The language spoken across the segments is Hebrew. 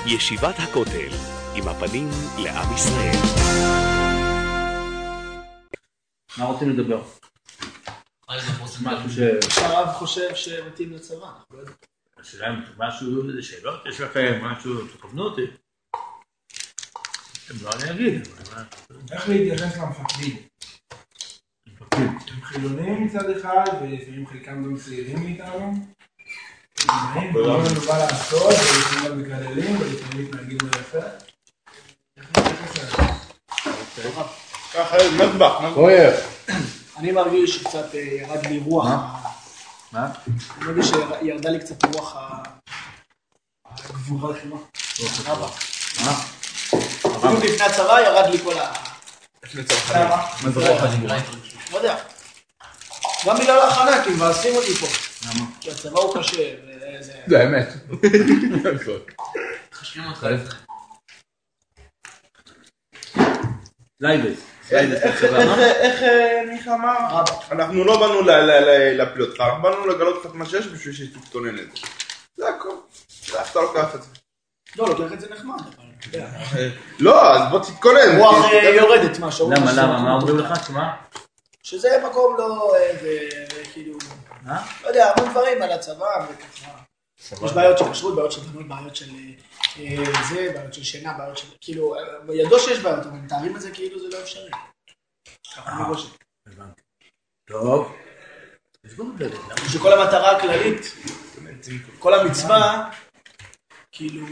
ישיבת הכותל, עם הפנים לעם ישראל. מה רוצים לדבר? הרב חושב שמתאים לצבא. השאלה אם משהו, זה שאלות, יש לכם משהו, תכוונו אותי. אתם לא אני אגיד. איך להתייחס למפקדים? הם חילונים מצד אחד, ולפעמים חלקם גם צעירים מאיתנו. הם קוראים לנו מה לעשות, ולפעמים גם מקללים, ולפעמים מתנהגים לא יפה. איך להתייחס אליהם? ככה, מזבח. אני מרגיש שקצת ירד לי רוח. מה? אני מרגיש שירדה לי קצת רוח הגבורה לחימה. רבה. מה? בדיוק לפני הצבא ירד לי כל לפני צבא. מה זה רוח הגבורה? לא יודע. גם בגלל ההכנה, כי מבאסים אותי פה. למה? כי הצבא הוא קשה. זה האמת. חשבים אותך. לייבס. איך מיכה אמר? אנחנו לא באנו להפיל אותך, אנחנו באנו לגלות לך מה שיש בשביל שתתכונן את זה. זה הכל. זה איך אתה לוקח את זה. לא, לוקח את זה נחמד. לא, אז בוא תתכונן. רוח יורדת משהו. למה? מה אומרים לך? מה? שזה מקום לא, וכאילו, לא יודע, המון דברים על הצבא, וככה. יש בעיות של כשרות, בעיות של בנות, בעיות של זה, בעיות של שינה, בעיות של, כאילו, ידוע שיש בעיות, אבל מתארים את זה כאילו זה לא אפשרי. ככה אני חושב. הבנתי. טוב. שכל המטרה הכללית, כל המצווה, כאילו,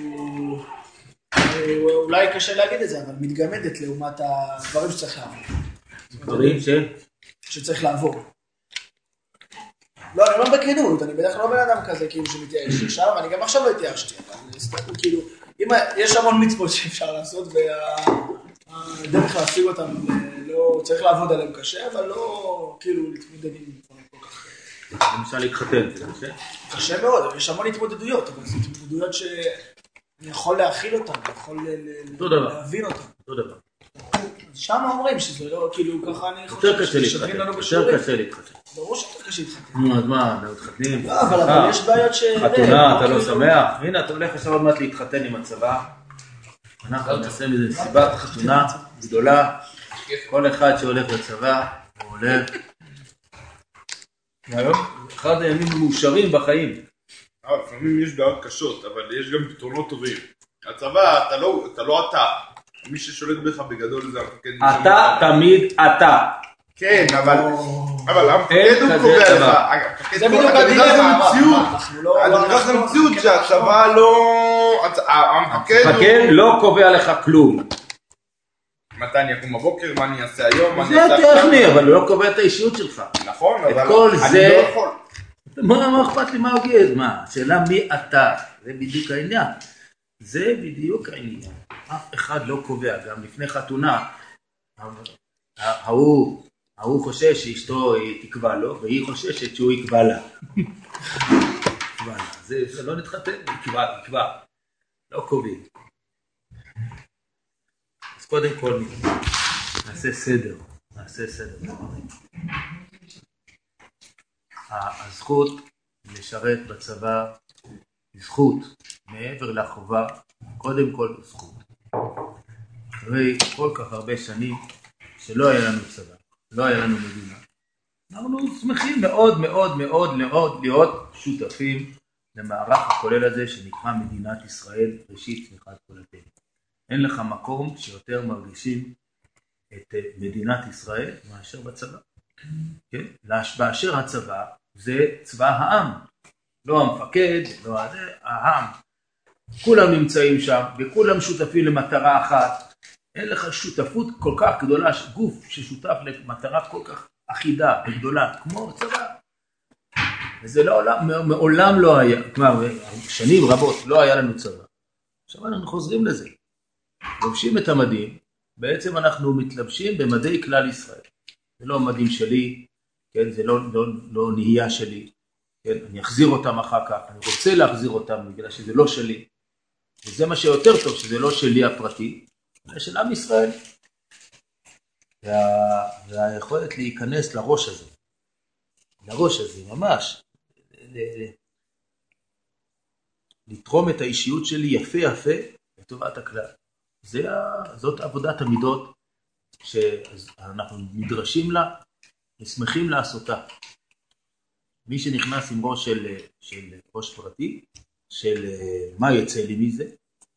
אולי קשה להגיד את זה, אבל מתגמדת לעומת הדברים שצריך לעבור. דברים שצריך לעבור. לא, אני לא בכנות, אני בדרך כלל לא בן אדם כזה כאילו שמתייאש עכשיו, ואני גם עכשיו לא התייאשתי, אבל כאילו, יש המון מצוות שאפשר לעשות, והדרך להשיג אותם, צריך לעבוד עליהם קשה, אבל לא כאילו להתמודד עם דברים כל כך. למשל להתחתן, זה קשה? קשה מאוד, יש המון התמודדויות, אבל זה התמודדויות שאני יכול להכיל אותן, יכול להבין אותן. אותו דבר. שם אומרים שזה לא, כאילו ככה אני יותר קשה להתחתן. ברור שיותר קשה להתחתן. נו, אז מה, לא מתחתנים? לא, אבל יש בעיות ש... חתונה, אתה לא שמח? הנה, אתה הולך עכשיו עוד מעט להתחתן עם הצבא. אנחנו נעשה מזה סיבת חתונה גדולה. כל אחד שהולך לצבא, הוא הולך. אחד הימים מאושרים בחיים. לפעמים יש בעיות קשות, אבל יש גם פתרונות טובים. הצבא, אתה לא אתה. מי ששולט בך בגדול זה המפקד. אתה תמיד אתה. כן, אבל המפקד הוא קובע לך. זה בדיוק הדילמה. זה מציאות שהצבא לא... המפקד לא קובע לך כלום. מתי אני אקום בבוקר, מה אני אעשה היום, זה טכני, אבל הוא לא קובע את האישיות שלך. נכון, אבל את כל אני זה... לא יכול. מה אכפת לי מה הוגד? מה? השאלה מי אתה? זה בדיוק העניין. זה בדיוק העניין. אף אחד לא קובע, גם לפני חתונה, ההוא חושש שאשתו תקבע לו, והיא חוששת שהוא יקבע לה. זה לא נתחתן, יקבע. לא קובעים. אז קודם כל נעשה סדר. הזכות לשרת בצבא היא זכות מעבר לחובה, קודם כל זכות. אחרי כל כך הרבה שנים שלא היה לנו צבא, לא היה לנו מדינה, אנחנו שמחים מאוד מאוד מאוד מאוד להיות שותפים למערך הכולל הזה שנקרא מדינת ישראל, ראשית צמיחת תולדותיה. אין לך מקום שיותר מרגישים את מדינת ישראל מאשר בצבא. כן? באשר הצבא זה צבא העם, לא המפקד, לא העם. כולם נמצאים שם וכולם שותפים למטרה אחת. אין לך שותפות כל כך גדולה, גוף ששותף למטרה כל כך אחידה וגדולה כמו הצבא. וזה מעולם לא היה, כלומר שנים רבות לא היה לנו צבא. עכשיו אנחנו חוזרים לזה. לובשים את המדים, בעצם אנחנו מתלבשים במדי כלל ישראל. זה לא המדים שלי, כן? זה לא נהייה שלי. כן? אני אחזיר אותם אחר כך, אני רוצה להחזיר אותם בגלל שזה לא שלי. וזה מה שיותר טוב, שזה לא שלי הפרטי, זה של עם ישראל. והיכולת להיכנס לראש הזה ממש, לתרום את האישיות שלי יפה יפה, לטובת הכלל. זאת עבודת המידות שאנחנו נדרשים לה, ושמחים לעשותה. מי שנכנס עם ראש של ראש פרטי, של מה יצא לי מזה,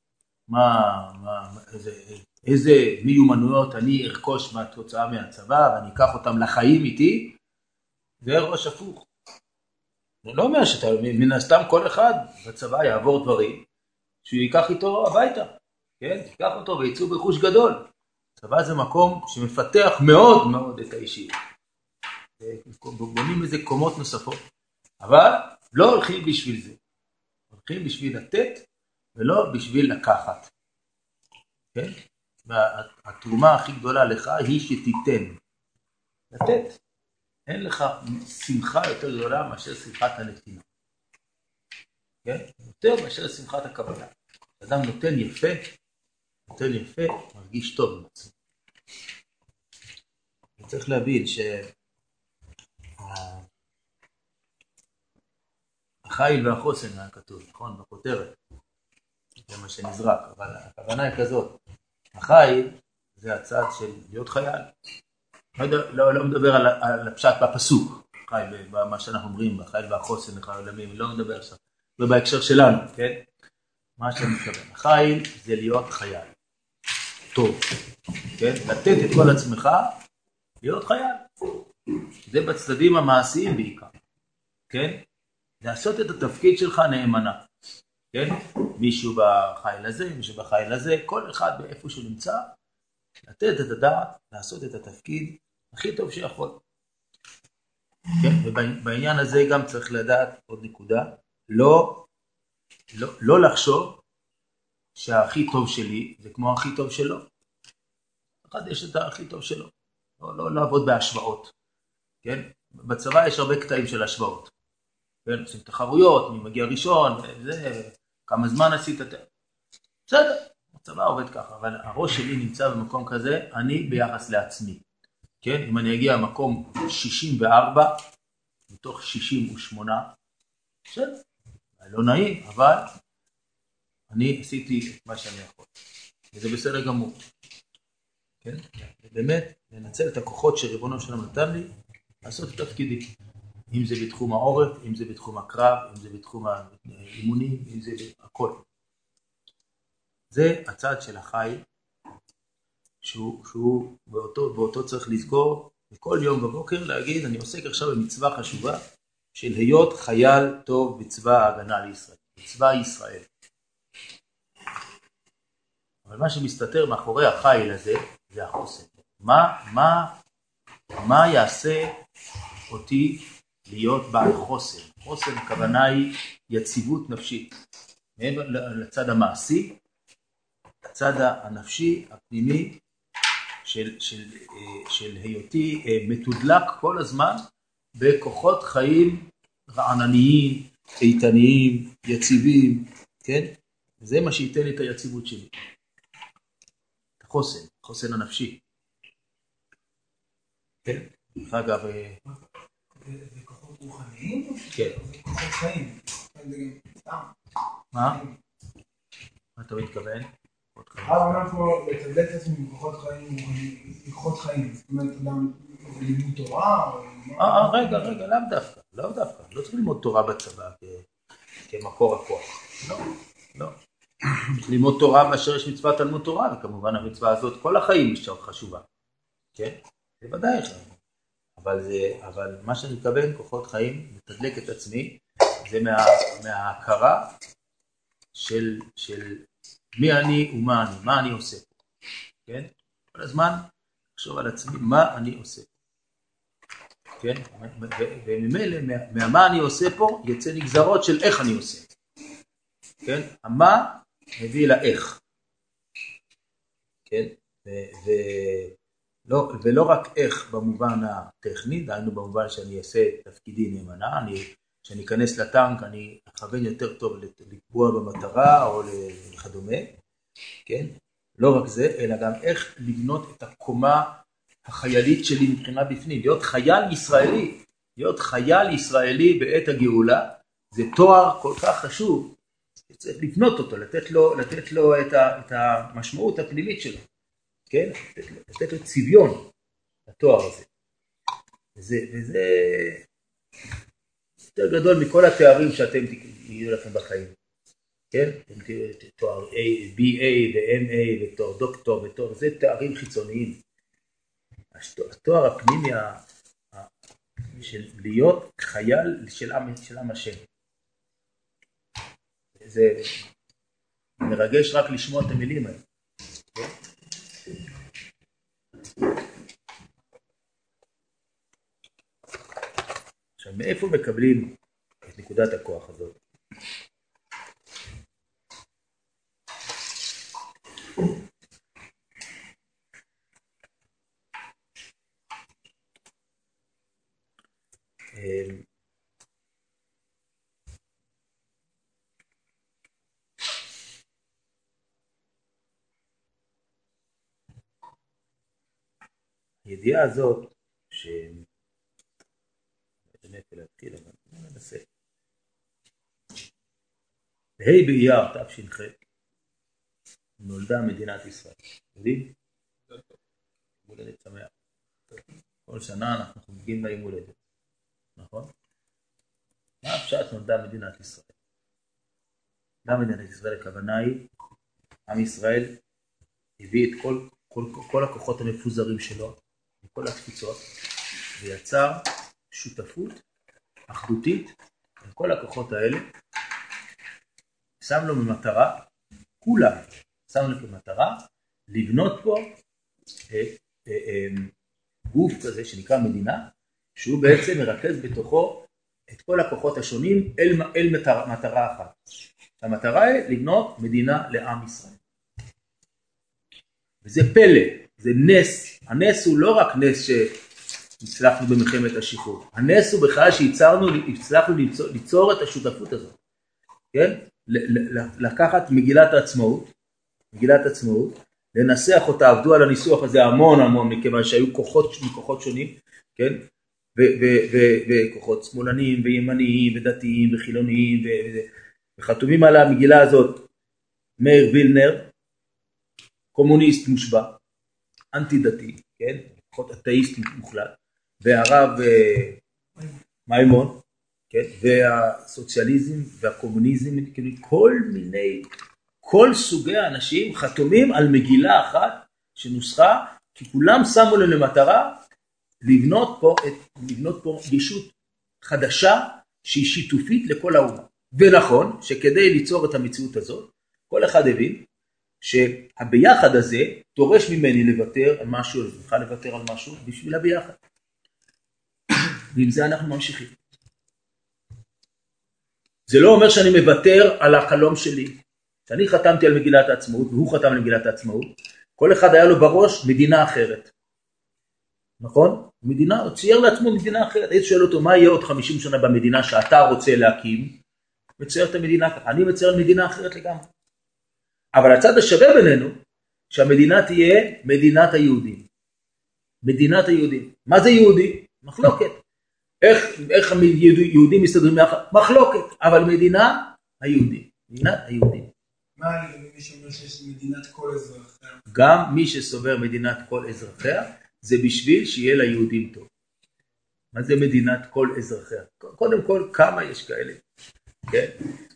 איזה מיומנויות אני ארכוש מהתוצאה מהצבא, ואני אקח אותם לחיים איתי, זה ראש הפוך. זה לא אומר שאתה, מן הסתם כל אחד בצבא יעבור דברים, שהוא ייקח איתו הביתה, כן? ייקח אותו ויצאו בחוש גדול. צבא זה מקום שמפתח מאוד מאוד את האישיות. בונים איזה קומות נוספות, אבל לא הולכים בשביל זה. הולכים בשביל לתת, ולא בשביל לקחת. כן? והתרומה הכי גדולה לך היא שתיתן. לתת. אין לך שמחה יותר גדולה מאשר שמחת הנתינה. כן? יותר מאשר שמחת הקבלה. אדם נותן יפה, מרגיש טוב עם עצמו. וצריך להבין החיל והחוסן היה כתוב, נכון? בכותרת. זה מה שנזרק, אבל הכוונה היא כזאת. החיל זה הצד של להיות חייל. לא מדבר על הפשט בפסוק, חייל, מה שאנחנו אומרים, החיל והחוסן, החיל העולמים, לא מדבר עכשיו. ובהקשר שלנו, כן? מה שאני מתכוון. החיל זה להיות חייל. טוב, כן? לתת את כל עצמך, להיות חייל. זה בצדדים המעשיים בעיקר, כן? לעשות את התפקיד שלך נאמנה, כן? מישהו בחיל הזה, מישהו בחיל הזה, כל אחד באיפה שהוא נמצא, לתת את הדעת, לעשות את התפקיד הכי טוב שיכול. כן? ובעניין הזה גם צריך לדעת עוד נקודה, לא לחשוב שהכי טוב שלי זה כמו הכי טוב שלו. אחד יש את הכי טוב שלו. לא לעבוד בהשוואות. כן? בצבא יש הרבה קטעים של השוואות. כן? עושים תחרויות, מי מגיע ראשון, כמה זמן עשית. בסדר, הצבא עובד ככה, אבל הראש שלי נמצא במקום כזה, אני ביחס לעצמי. כן? אם אני אגיע למקום 64, מתוך 68, בסדר, לא נעים, אבל אני עשיתי את מה שאני יכול. וזה בסדר גמור. כן? ובאמת, לנצל את הכוחות שריבונו שלנו נתן לי, לעשות את תפקידי. אם זה בתחום העורף, אם זה בתחום הקרב, אם זה בתחום האימונים, אם זה הכל. זה הצד של החיל, שהוא באותו צריך לזכור, וכל יום בבוקר להגיד, אני עוסק עכשיו במצווה חשובה, של להיות חייל טוב בצבא ההגנה לישראל, בצבא ישראל. אבל מה שמסתתר מאחורי החיל הזה, זה החוסן. מה יעשה אותי להיות בעל חוסן? חוסן הכוונה היא יציבות נפשית. מעבר לצד המעשי, הצד הנפשי, הפנימי, של היותי מתודלק כל הזמן בכוחות חיים רענניים, איתניים, יציבים, כן? זה מה שייתן לי את היציבות שלי. החוסן, החוסן הנפשי. כן? אגב, זה כוחות רוחניים? כן. זה כוחות חיים. מה? מה אתה מתכוון? אמרנו פה לצדק את עצמי מכוחות חיים רוחניים, מכוחות חיים. זאת אומרת, אדם לימוד תורה או... רגע, לאו דווקא. לא צריך ללמוד תורה בצבא כמקור הכוח. לא. ללמוד תורה מאשר יש מצוות תלמוד תורה, וכמובן המצווה הזאת כל החיים חשובה. כן? זה ודאי חיים. אבל מה שאני מתכוון, כוחות חיים, לתדלק את עצמי, זה מההכרה של מי אני ומה אני, מה אני עושה. כן? כל הזמן לחשוב על עצמי מה אני עושה. כן? וממילא מה אני עושה פה יצא נגזרות של איך אני עושה. כן? המה מביא לאיך. כן? ולא רק איך במובן הטכני, דהיינו במובן שאני אעשה תפקידי נאמנה, כשאני אכנס לטנק אני אכוון יותר טוב לקבוע במטרה או לכדומה, כן? לא רק זה, אלא גם איך לבנות את הקומה החיילית שלי מבחינה בפנים, להיות חייל ישראלי בעת הגאולה, זה תואר כל כך חשוב, צריך לבנות אותו, לתת לו את המשמעות הפנימית שלו, כן? לתת לו צביון, התואר הזה. וזה יותר גדול מכל התארים שאתם יהיו לכם בחיים. כן? אתם תראו תואר BA ו-MA ותואר דוקטור ותואר, זה תארים חיצוניים. התואר הפנימי של להיות חייל של עם השם. זה מרגש רק לשמוע את המילים האלה. עכשיו, מאיפה מקבלים את נקודת הכוח הזאת? הידיעה הזאת, מאיפה להתחיל, אבל ננסה. בה' באייר תש"ח נולדה מדינת ישראל. יודעים? הולדת שמח. כל שנה אנחנו חוגגים לה יום הולדת. נכון? מה הפשט נולדה מדינת ישראל? גם מדינת ישראל הכוונה היא, עם ישראל הביא את כל הכוחות המפוזרים שלו, מכל התפוצות, ויצר שותפות אחדותית עם כל הכוחות האלה. שם לו במטרה, כולם שם לו במטרה, לבנות פה גוף כזה שנקרא מדינה, שהוא בעצם מרכז בתוכו את כל הכוחות השונים אל מטרה אחת. המטרה היא לבנות מדינה לעם ישראל. וזה פלא, זה נס. הנס הוא לא רק נס שהצלחנו במלחמת השחרור. הנס הוא בכלל שהצלחנו ליצור את השותפות הזאת. כן? לקחת מגילת העצמאות, לנסח אותה, עבדו על הניסוח הזה המון, מכיוון שהיו כוחות שונים, כן? וכוחות שמאלניים וימניים ודתיים וחילוניים, וחתומים על המגילה הזאת מאיר וילנר, קומוניסט מושבע, אנטי דתי, כן? כוחות אתאיסט מוחלט, והרב מימון, כן? והסוציאליזם והקומוניזם, כל סוגי האנשים חתומים על מגילה אחת שנוסחה, כי כולם שמו להם למטרה לבנות פה ישות חדשה שהיא שיתופית לכל האומה. ונכון שכדי ליצור את המציאות הזאת, כל אחד הבין שהביחד הזה דורש ממני לוותר על משהו, לוותר על משהו בשביל הביחד. ועם זה אנחנו ממשיכים. זה לא אומר שאני מוותר על החלום שלי. כשאני חתמתי על מגילת העצמאות, והוא חתם על מגילת העצמאות, כל אחד היה לו בראש מדינה אחרת. נכון? מדינה, הוא צייר לעצמו מדינה אחרת. הייתי שואל אותו, מה יהיה עוד 50 שנה במדינה שאתה רוצה להקים? מצייר את המדינה ככה. אני מצייר מדינה אחרת לגמרי. אבל הצד השווה בינינו, שהמדינה תהיה מדינת היהודים. מדינת היהודים. מה זה יהודי? מחלוקת. איך היהודים מסתדרים יחד? מחלוקת. אבל מדינה היהודים. מדינת היהודים. מה מי שאומר שיש מדינת כל אזרחיה? גם מי שסובר מדינת כל אזרחיה, זה בשביל שיהיה ליהודים טוב. מה זה מדינת כל אזרחיה? קודם כל, כמה יש כאלה? כן?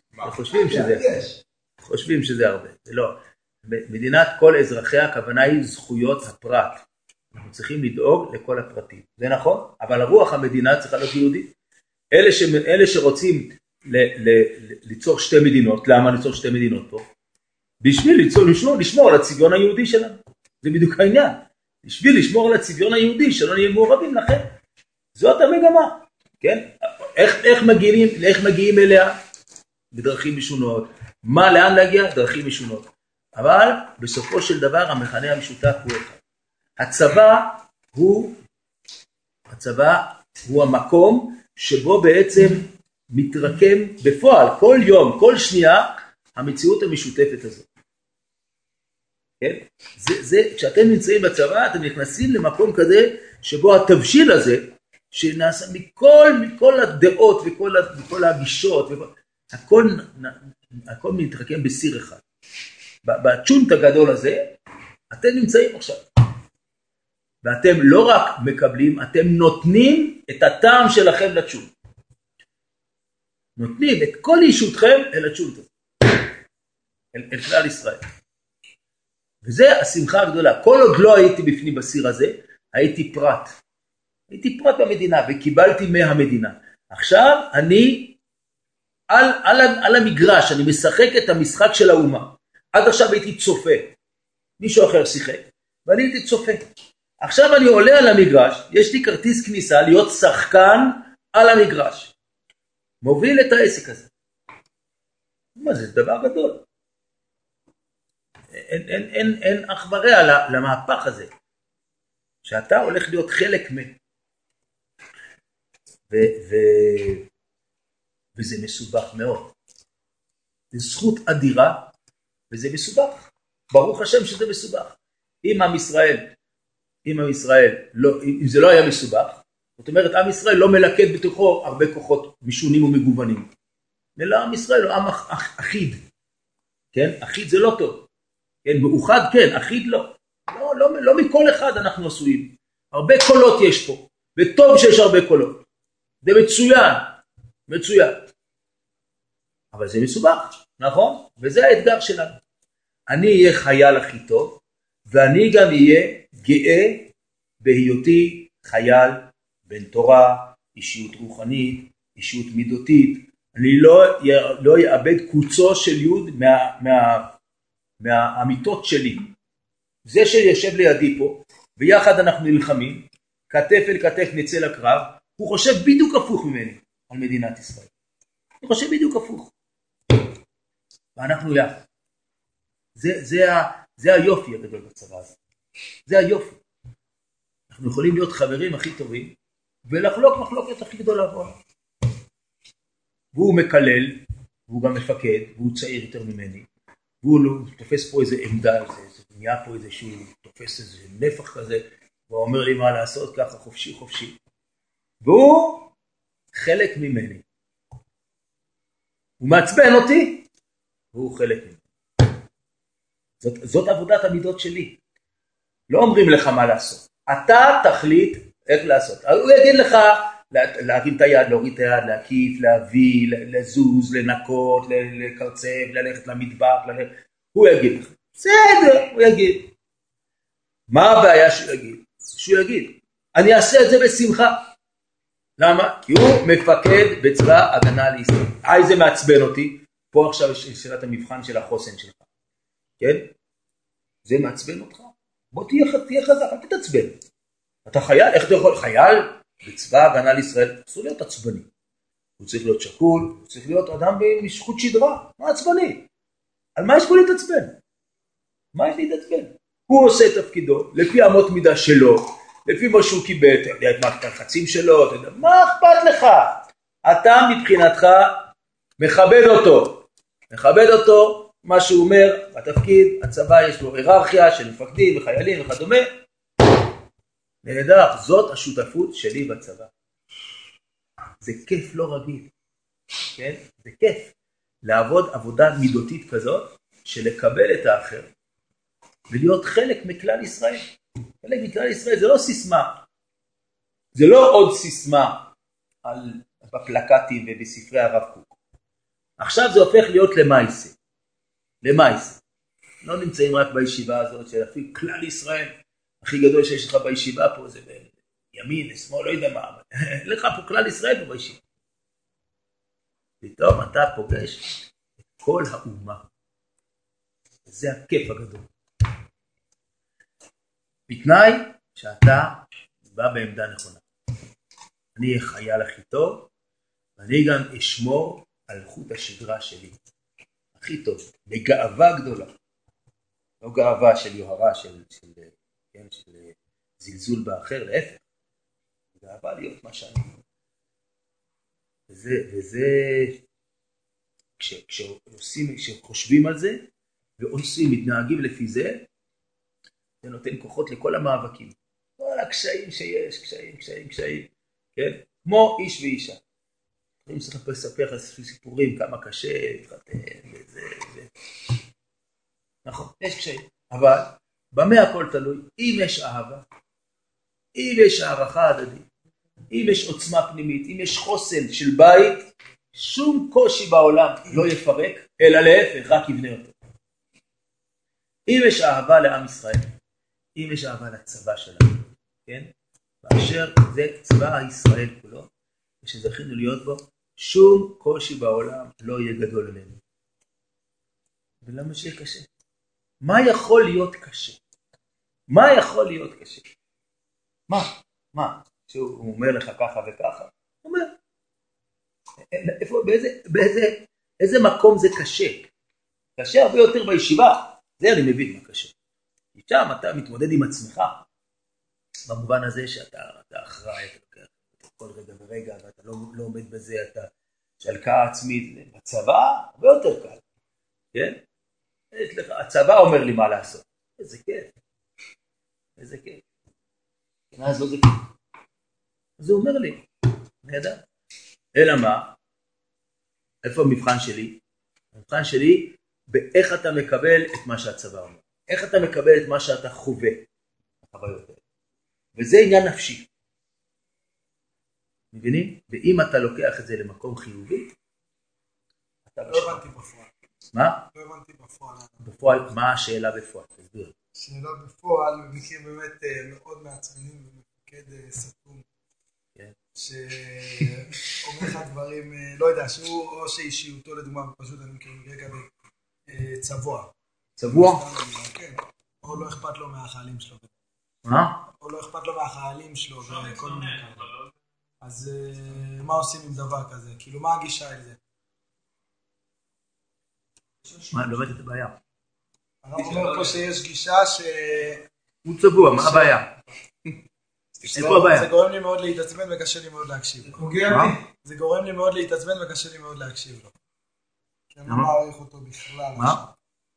חושבים שזה הרבה. זה לא. מדינת כל אזרחיה, הכוונה היא זכויות הפרט. אנחנו צריכים לדאוג לכל הפרטים. זה נכון, אבל הרוח המדינה צריכה להיות יהודית. אלה שרוצים ליצור שתי מדינות, למה ליצור שתי מדינות פה? בשביל לשמור על הצביון היהודי שלנו. זה בדיוק העניין. בשביל לשמור על הצביון היהודי, שלא נהיה מעורבים לכם. זאת המגמה. כן? איך מגיעים אליה? בדרכים משונות. לאן להגיע? דרכים משונות. אבל בסופו של דבר המכנה המשותף הוא אחד. הצבא הוא המקום שבו בעצם מתרקם בפועל כל יום, כל שנייה, המציאות המשותפת הזאת. כן? כשאתם נמצאים בצבא, אתם נכנסים למקום כזה שבו התבשיל הזה, שנעשה מכל הדעות וכל הגישות, הכל מתרקם בסיר אחד. בצ'ונט הגדול הזה, אתם נמצאים עכשיו. ואתם לא רק מקבלים, אתם נותנים את הטעם שלכם לצ'ונט. נותנים את כל אישותכם אל הצ'ונט הזה. אל כלל ישראל. וזה השמחה הגדולה. כל עוד לא הייתי בפנים בסיר הזה, הייתי פרט. הייתי פרט במדינה וקיבלתי מהמדינה. עכשיו אני על המגרש, אני משחק את המשחק של האומה. עד עכשיו הייתי צופה. מישהו אחר שיחק, ואני הייתי צופה. עכשיו אני עולה על המגרש, יש לי כרטיס כניסה להיות שחקן על המגרש. מוביל את העסק הזה. מה זה? זה דבר גדול. אין אח ורע למהפך הזה. שאתה הולך להיות חלק וזה מסובך מאוד. זה זכות אדירה, וזה מסובך. ברוך השם שזה מסובך. אם עם ישראל, אם זה לא היה מסובך, זאת אומרת, עם ישראל לא מלכד בתוכו הרבה כוחות משונים ומגוונים. אלא עם ישראל הוא עם אחיד. כן? אחיד זה לא טוב. כן? מאוחד כן, אחיד לא. לא מכל אחד אנחנו עשויים. הרבה קולות יש פה, וטוב שיש הרבה קולות. זה מצוין. אבל זה מסובך, נכון? וזה האתגר שלנו. אני אהיה חייל הכי טוב, ואני גם אהיה גאה בהיותי חייל בן תורה, אישיות רוחנית, אישיות מידותית. אני לא יאבד קוצו של יוד מהאמיתות שלי. זה שיושב לידי פה, ביחד אנחנו נלחמים, כתף אל כתף נצא לקרב, הוא חושב בדיוק הפוך ממני על מדינת ישראל. הוא חושב בדיוק הפוך. ואנחנו יחד. זה היופי הגדול בצבא הזה. זה היופי. אנחנו יכולים להיות חברים הכי טובים, ולחלוק מחלוקת הכי גדולה בעולם. והוא מקלל, והוא גם מפקד, והוא צעיר יותר ממני, והוא תופס פה איזה עמדה, נהיה פה איזשהו, תופס איזה נפח כזה, והוא אומר לי מה לעשות, ככה חופשי. והוא חלק ממני. הוא מעצבן אותי, והוא חלק ממני. זאת עבודת המידות שלי. לא אומרים לך מה לעשות. אתה תחליט איך לעשות. הוא יגיד לך להרים את היד, להוריד את היד, להקיף, להביא, לזוז, לנקות, לקרצב, ללכת למטבח, הוא יגיד לך. בסדר, הוא יגיד. מה הבעיה שהוא יגיד? שהוא יגיד. אני אעשה את זה בשמחה. למה? כי הוא מפקד בצבא הגנה לישראל. זה מעצבן אותי. פה עכשיו יש שאלת המבחן של החוסן שלך. כן? זה מעצבן אותך. בוא תהיה חזק, אל תתעצבן. אתה חייל, איך אתה יכול? חייל בצבא הגנה לישראל, אסור להיות עצבני. הוא צריך להיות שקול, הוא צריך להיות אדם במשכות שדרה. מה עצבני? על מה יש פה להתעצבן? מה יש להתעצבן? הוא עושה את תפקידו, לפי אמות מידה שלו, לפי מה שהוא קיבל, אתה יודע את מערכת הלחצים שלו, אתה יודע, מה אכפת לך? אתה מבחינתך מכבד אותו, מה שהוא אומר, בתפקיד, הצבא יש לו היררכיה של מפקדים וחיילים וכדומה. נהדר, זאת השותפות שלי בצבא. זה כיף לא רגיל, כן? זה כיף לעבוד עבודה מידותית כזאת, של לקבל את האחר, ולהיות חלק מכלל ישראל. חלק מכלל ישראל זה לא סיסמה, זה לא עוד סיסמה בפלקטים ובספרי הרב קוק. עכשיו זה הופך להיות למעשה. לא נמצאים רק בישיבה הזאת של אפילו כלל ישראל, הכי גדול שיש לך בישיבה פה זה בימין, לשמאל, לא יודע מה, לך פה כלל ישראל פה בישיבה. פתאום אתה פוגש את כל האומה. זה הכיף הגדול. בתנאי שאתה בא בעמדה נכונה. אני אהיה חייל הכי טוב, ואני גם אשמור על חוט השדרה שלי. הכי טוב, בגאווה גדולה. לא גאווה של יוהרה, של זלזול באחר, להפך. גאווה להיות מה שאני. וזה, כשחושבים על זה, ועושים, מתנהגים לפי זה, זה נותן כוחות לכל המאבקים. כל הקשיים שיש, קשיים, כן? כמו איש ואישה. אני צריך לספר לך סיפורים, כמה קשה, להתחתן, וזה. נכון, יש קשיים. אבל, במה הכל תלוי? אם יש אהבה, אם יש הערכה הדדית, אם יש עוצמה פנימית, אם יש חוסן של בית, שום קושי בעולם לא יפרק, אלא להפך, רק יבנה אותו. אם יש אהבה לעם ישראל, אם יש אהבה לצבא שלנו, כן? באשר זה צבא ישראל כולו, ושזכינו להיות בו, שום קושי בעולם לא יהיה גדול עלינו. ולמה שיהיה קשה? מה יכול להיות קשה? מה יכול להיות קשה? מה? שהוא אומר לך ככה וככה? הוא אומר, באיזה מקום זה קשה? קשה הרבה יותר בישיבה, זה אני מבין מה קשה. שם אתה מתמודד עם עצמך, במובן הזה שאתה אחראי, אתה לוקח כל רגע ורגע, ואתה לא עומד בזה, אתה שלקה עצמית, בצבא הרבה יותר קל, כן? הצבא אומר לי מה לעשות, איזה כיף, איזה כיף. אז לא זה כיף. אז הוא אומר לי, נהדר. אלא מה? איפה המבחן שלי? המבחן שלי, באיך אתה מקבל את מה שהצבא אומר. איך אתה מקבל את מה שאתה חווה. החוויות האלה. וזה עניין נפשי. מבינים? ואם אתה לוקח את זה למקום חיובי, אתה לא הבנתי בפועל. מה? לא הבנתי בפועל. בפועל, מה השאלה בפועל? תסביר. שאלה בפועל, במקרים באמת מאוד מעצבנים ומפקד סתום. כן. שאומר לך דברים, לא יודע, שהוא או שאישיותו לדוגמה, פשוט אני מכיר מקרה כזה, צבוע. צבוע? כן. או לא אכפת לו מהחיילים שלו. מה? או לא אכפת לו מהחיילים שלו וכל מיני כאלה. אז מה עושים עם דבר כזה? כאילו, מה הגישה אל זה? מה, לא הבנתי את הבעיה. הרב אומר פה שיש גישה ש... הוא צבוע, מה הבעיה? איפה הבעיה? זה גורם לי מאוד להתעצבן וקשה לי מאוד להקשיב לו. זה גורם לי מאוד להתעצבן וקשה לי מאוד להקשיב לו. כי אני לא מעריך אותו בכלל. מה?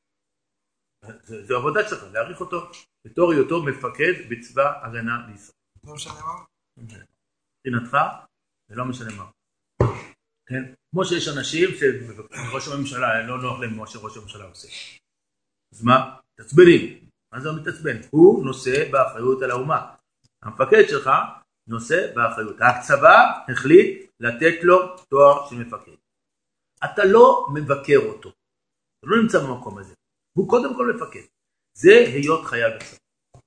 זו עבודה שלך, להעריך אותו בתור היותו מפקד בצבא הגנה לישראל. לא משנה מה? מבחינתך, זה לא משנה מה. כן? כמו שיש אנשים שראש הממשלה לא נוח להם מה שראש הממשלה עושה. אז מה? תצבנים. מה זה מתעצבן? הוא נושא באחריות על האומה. המפקד שלך נושא באחריות. הצבא החליט לתת לו תואר של מפקד. אתה לא מבקר אותו. אתה לא נמצא במקום הזה. הוא קודם כל מפקד. זה היות חייל בצבא.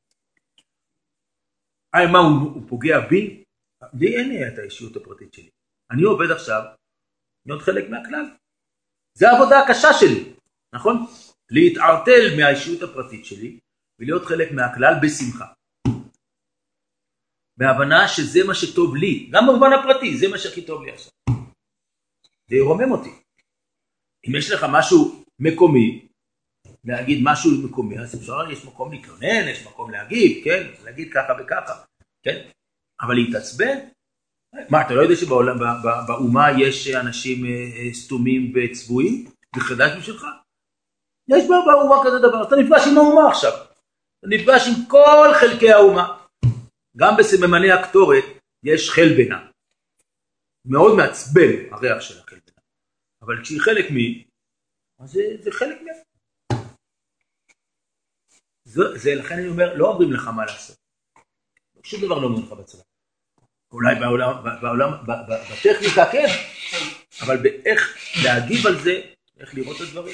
מה, הוא פוגע בי? לי אין לי את האישיות הפרטית שלי. אני עובד עכשיו להיות חלק מהכלל. זה העבודה הקשה שלי, נכון? להתערטל מהאישיות הפרטית שלי ולהיות חלק מהכלל בשמחה. בהבנה שזה מה שטוב לי, גם במובן הפרטי, זה מה שהכי טוב לי עכשיו. זה ירומם אותי. אם יש לך משהו מקומי, להגיד משהו מקומי, אז אפשר, יש מקום להתלונן, יש מקום להגיב, כן? להגיד ככה וככה, כן? אבל להתעצבן? מה, אתה לא יודע שבאומה יש אנשים סתומים וצבועים? זה חדש בשבילך? יש באומה כזה דבר, אתה נפגש עם האומה עכשיו. אתה נפגש עם כל חלקי האומה. גם בסממני הקטורת יש חלבנה. מאוד מעצבן הריח של החלבנה. אבל כשהיא חלק אז זה חלק מהם. זה לכן אני אומר, לא אומרים לך מה לעשות. שום דבר לא אומרים לך בצבא. אולי בעולם, בטכניקה כן, אבל באיך להגיב על זה, איך לראות את הדברים.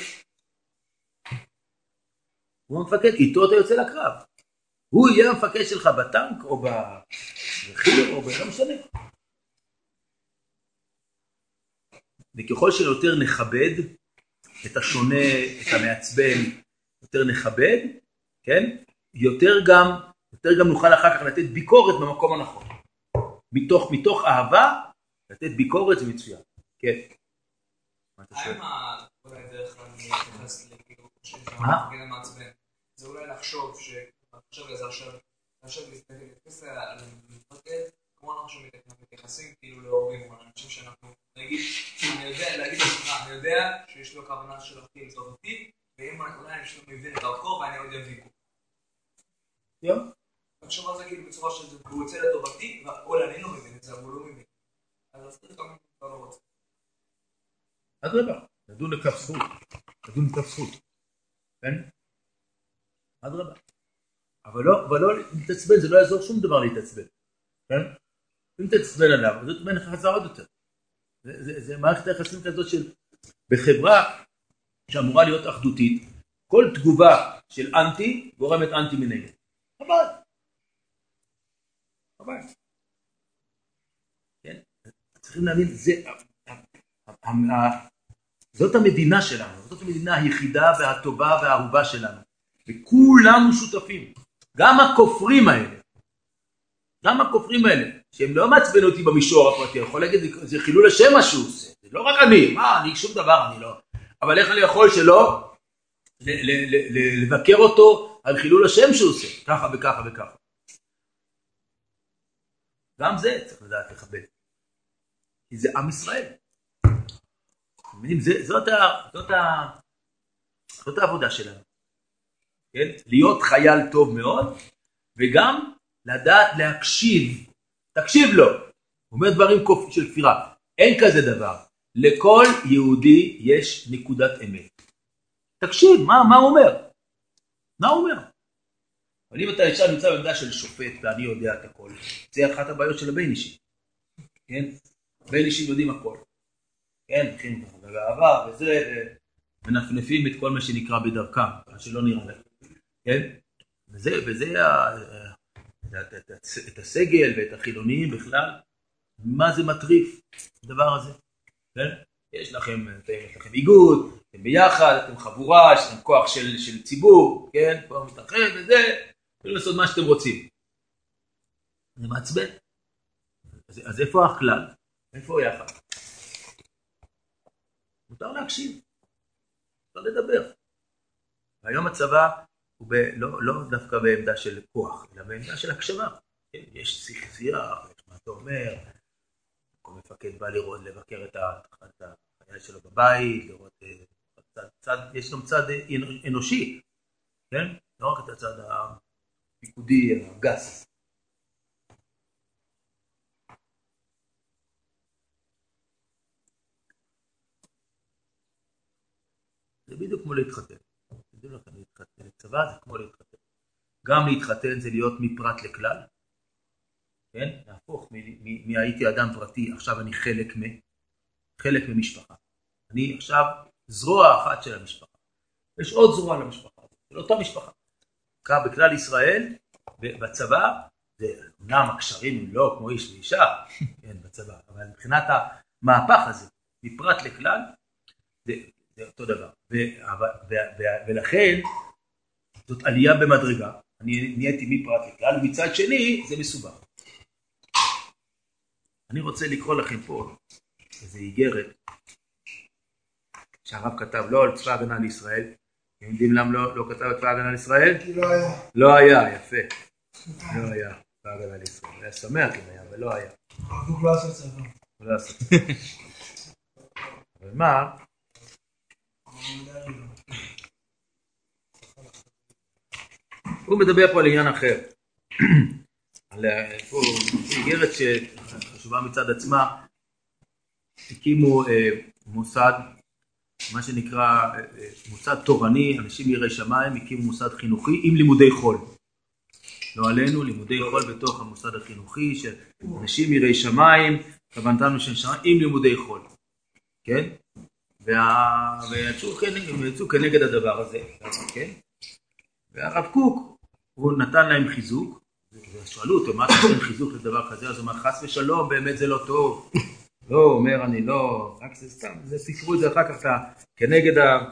הוא המפקד, איתו אתה יוצא לקרב. הוא יהיה המפקד שלך בטנק או בחיל או לא משנה. וככל שיותר נכבד את השונה, את המעצבן, יותר נכבד, כן? יותר גם נוכל אחר כך לתת ביקורת במקום הנכון. מתוך אהבה, לתת ביקורת זה מצוין. כן. מה אתה שואל? אולי דרך כלל מתייחס לכאילו שמפגן המעצבן. זה אולי לחשוב עכשיו לזה עכשיו להתייחס על מפגן, כמו אנחנו שמתייחסים כאילו להורים, אבל אני חושב שאנחנו נגיד, אני יודע שיש לו כוונה של להכיל לטובתי, ואם אולי אני פשוט מבין את דרכו ואני עוד יביקו. יום? תחשוב על זה כאילו בצורה שהוא יוצא לטובתי, ואולי אני לא מבין את זה, אבל הוא לא מבין. אז אפילו אתה לא רוצה. אדרבה, לדון לכף זכות, לדון לכף זכות, כן? אדרבה. אבל לא להתעצבן, זה לא יעזור שום דבר להתעצבן, כן? אם תעצבן עליו, אז זאת מנך חזר עוד יותר. זה מערכת היחסים כזאת של, בחברה שאמורה להיות אחדותית, כל תגובה של אנטי גורמת אנטי מנגד. אבל. כן? צריכים להבין, זאת המדינה שלנו, זאת המדינה היחידה והטובה והאהובה שלנו. וכולנו שותפים. גם הכופרים האלה, שהם לא מעצבנו אותי במישור הפרטי, אני יכול להגיד, זה חילול השם משהו, זה לא רק אני שום דבר, אני לא. אבל איך אני יכול שלא לבקר אותו על חילול השם שהוא עושה, ככה וככה וככה. גם זה צריך לדעת לכבד. כי זה עם ישראל. זאת העבודה שלנו. כן? להיות חייל טוב מאוד, וגם לדעת להקשיב. תקשיב לו. הוא אומר דברים של כפירה. אין כזה דבר. לכל יהודי יש נקודת אמת. תקשיב, מה הוא אומר? מה הוא אומר? אבל אם אתה ישר נמצא בעמדה של שופט, ואני יודע את הכל, זה אחת הבעיות של הבן אישי. כן? בן אישים יודעים הכל. כן, הולכים בגאווה וזה, מנפנפים את כל מה שנקרא בדרכם, שלא נראה להם. כן? וזה את הסגל ואת החילוניים בכלל, מה זה מטריף, הדבר הזה. כן? יש לכם איגוד, אתם ביחד, אתם חבורה, יש לכם כוח של ציבור, כן? פה מתאחד וזה, יכולים לעשות מה שאתם רוצים. זה מעצבן. אז איפה הכלל? איפה יחד? מותר להקשיב, מותר לדבר. והיום הצבא הוא לא דווקא בעמדה של כוח, אלא בעמדה של הקשבה. יש שיח, יש מה אתה אומר, כל מפקד בא לראות, לבקר את החייל שלו בבית, לראות יש גם צד אנושי, כן? לא רק את הצד הפיקודי, הגס. זה בדיוק כמו להתחתן. צבא זה כמו להתחתן. גם להתחתן זה להיות מפרט לכלל. כן? להפוך מהייתי אדם פרטי, עכשיו אני חלק ממשפחה. אני עכשיו זרוע אחת של המשפחה. יש עוד זרוע למשפחה, של אותה משפחה. בכלל ישראל, בצבא, זה אמנם הקשרים הם לא כמו איש ואישה, כן, בצבא, אבל מבחינת המהפך הזה, מפרט לכלל, זה אותו דבר. ולכן, זאת עלייה במדרגה. אני נהייתי מפרט לכלל, ומצד שני, זה מסובך. אני רוצה לקרוא לכם פה איזו איגרת שהרב כתב לא על צבא ההגנה לישראל. אתם יודעים למה לא כתב על צבא ההגנה לישראל? כי לא היה. לא היה, יפה. לא היה צבא ההגנה לישראל. היה שמח אם היה, אבל לא היה. הוא לא עשה צבא. הוא לא עשה צבא. אבל מה? הוא מדבר פה על עניין אחר. על איגרת שחשובה מצד עצמה, הקימו מוסד, מה שנקרא מוסד תורני, אנשים יראי שמיים, הקימו מוסד חינוכי עם לימודי חול. לא עלינו, לימודי חול בתוך המוסד החינוכי, של אנשים יראי שמיים, כוונתנו של שמיים עם לימודי חול. כן? ויצאו כנגד הדבר הזה. כן? והרב קוק, הוא נתן להם חיזוק, ושאלו אותו, מה אתה נותן חיזוק לדבר כזה? אז הוא אומר, חס ושלום, באמת זה לא טוב. לא, הוא אומר, אני לא, רק זה סתם, זה ספרו את זה אחר כך, כנגד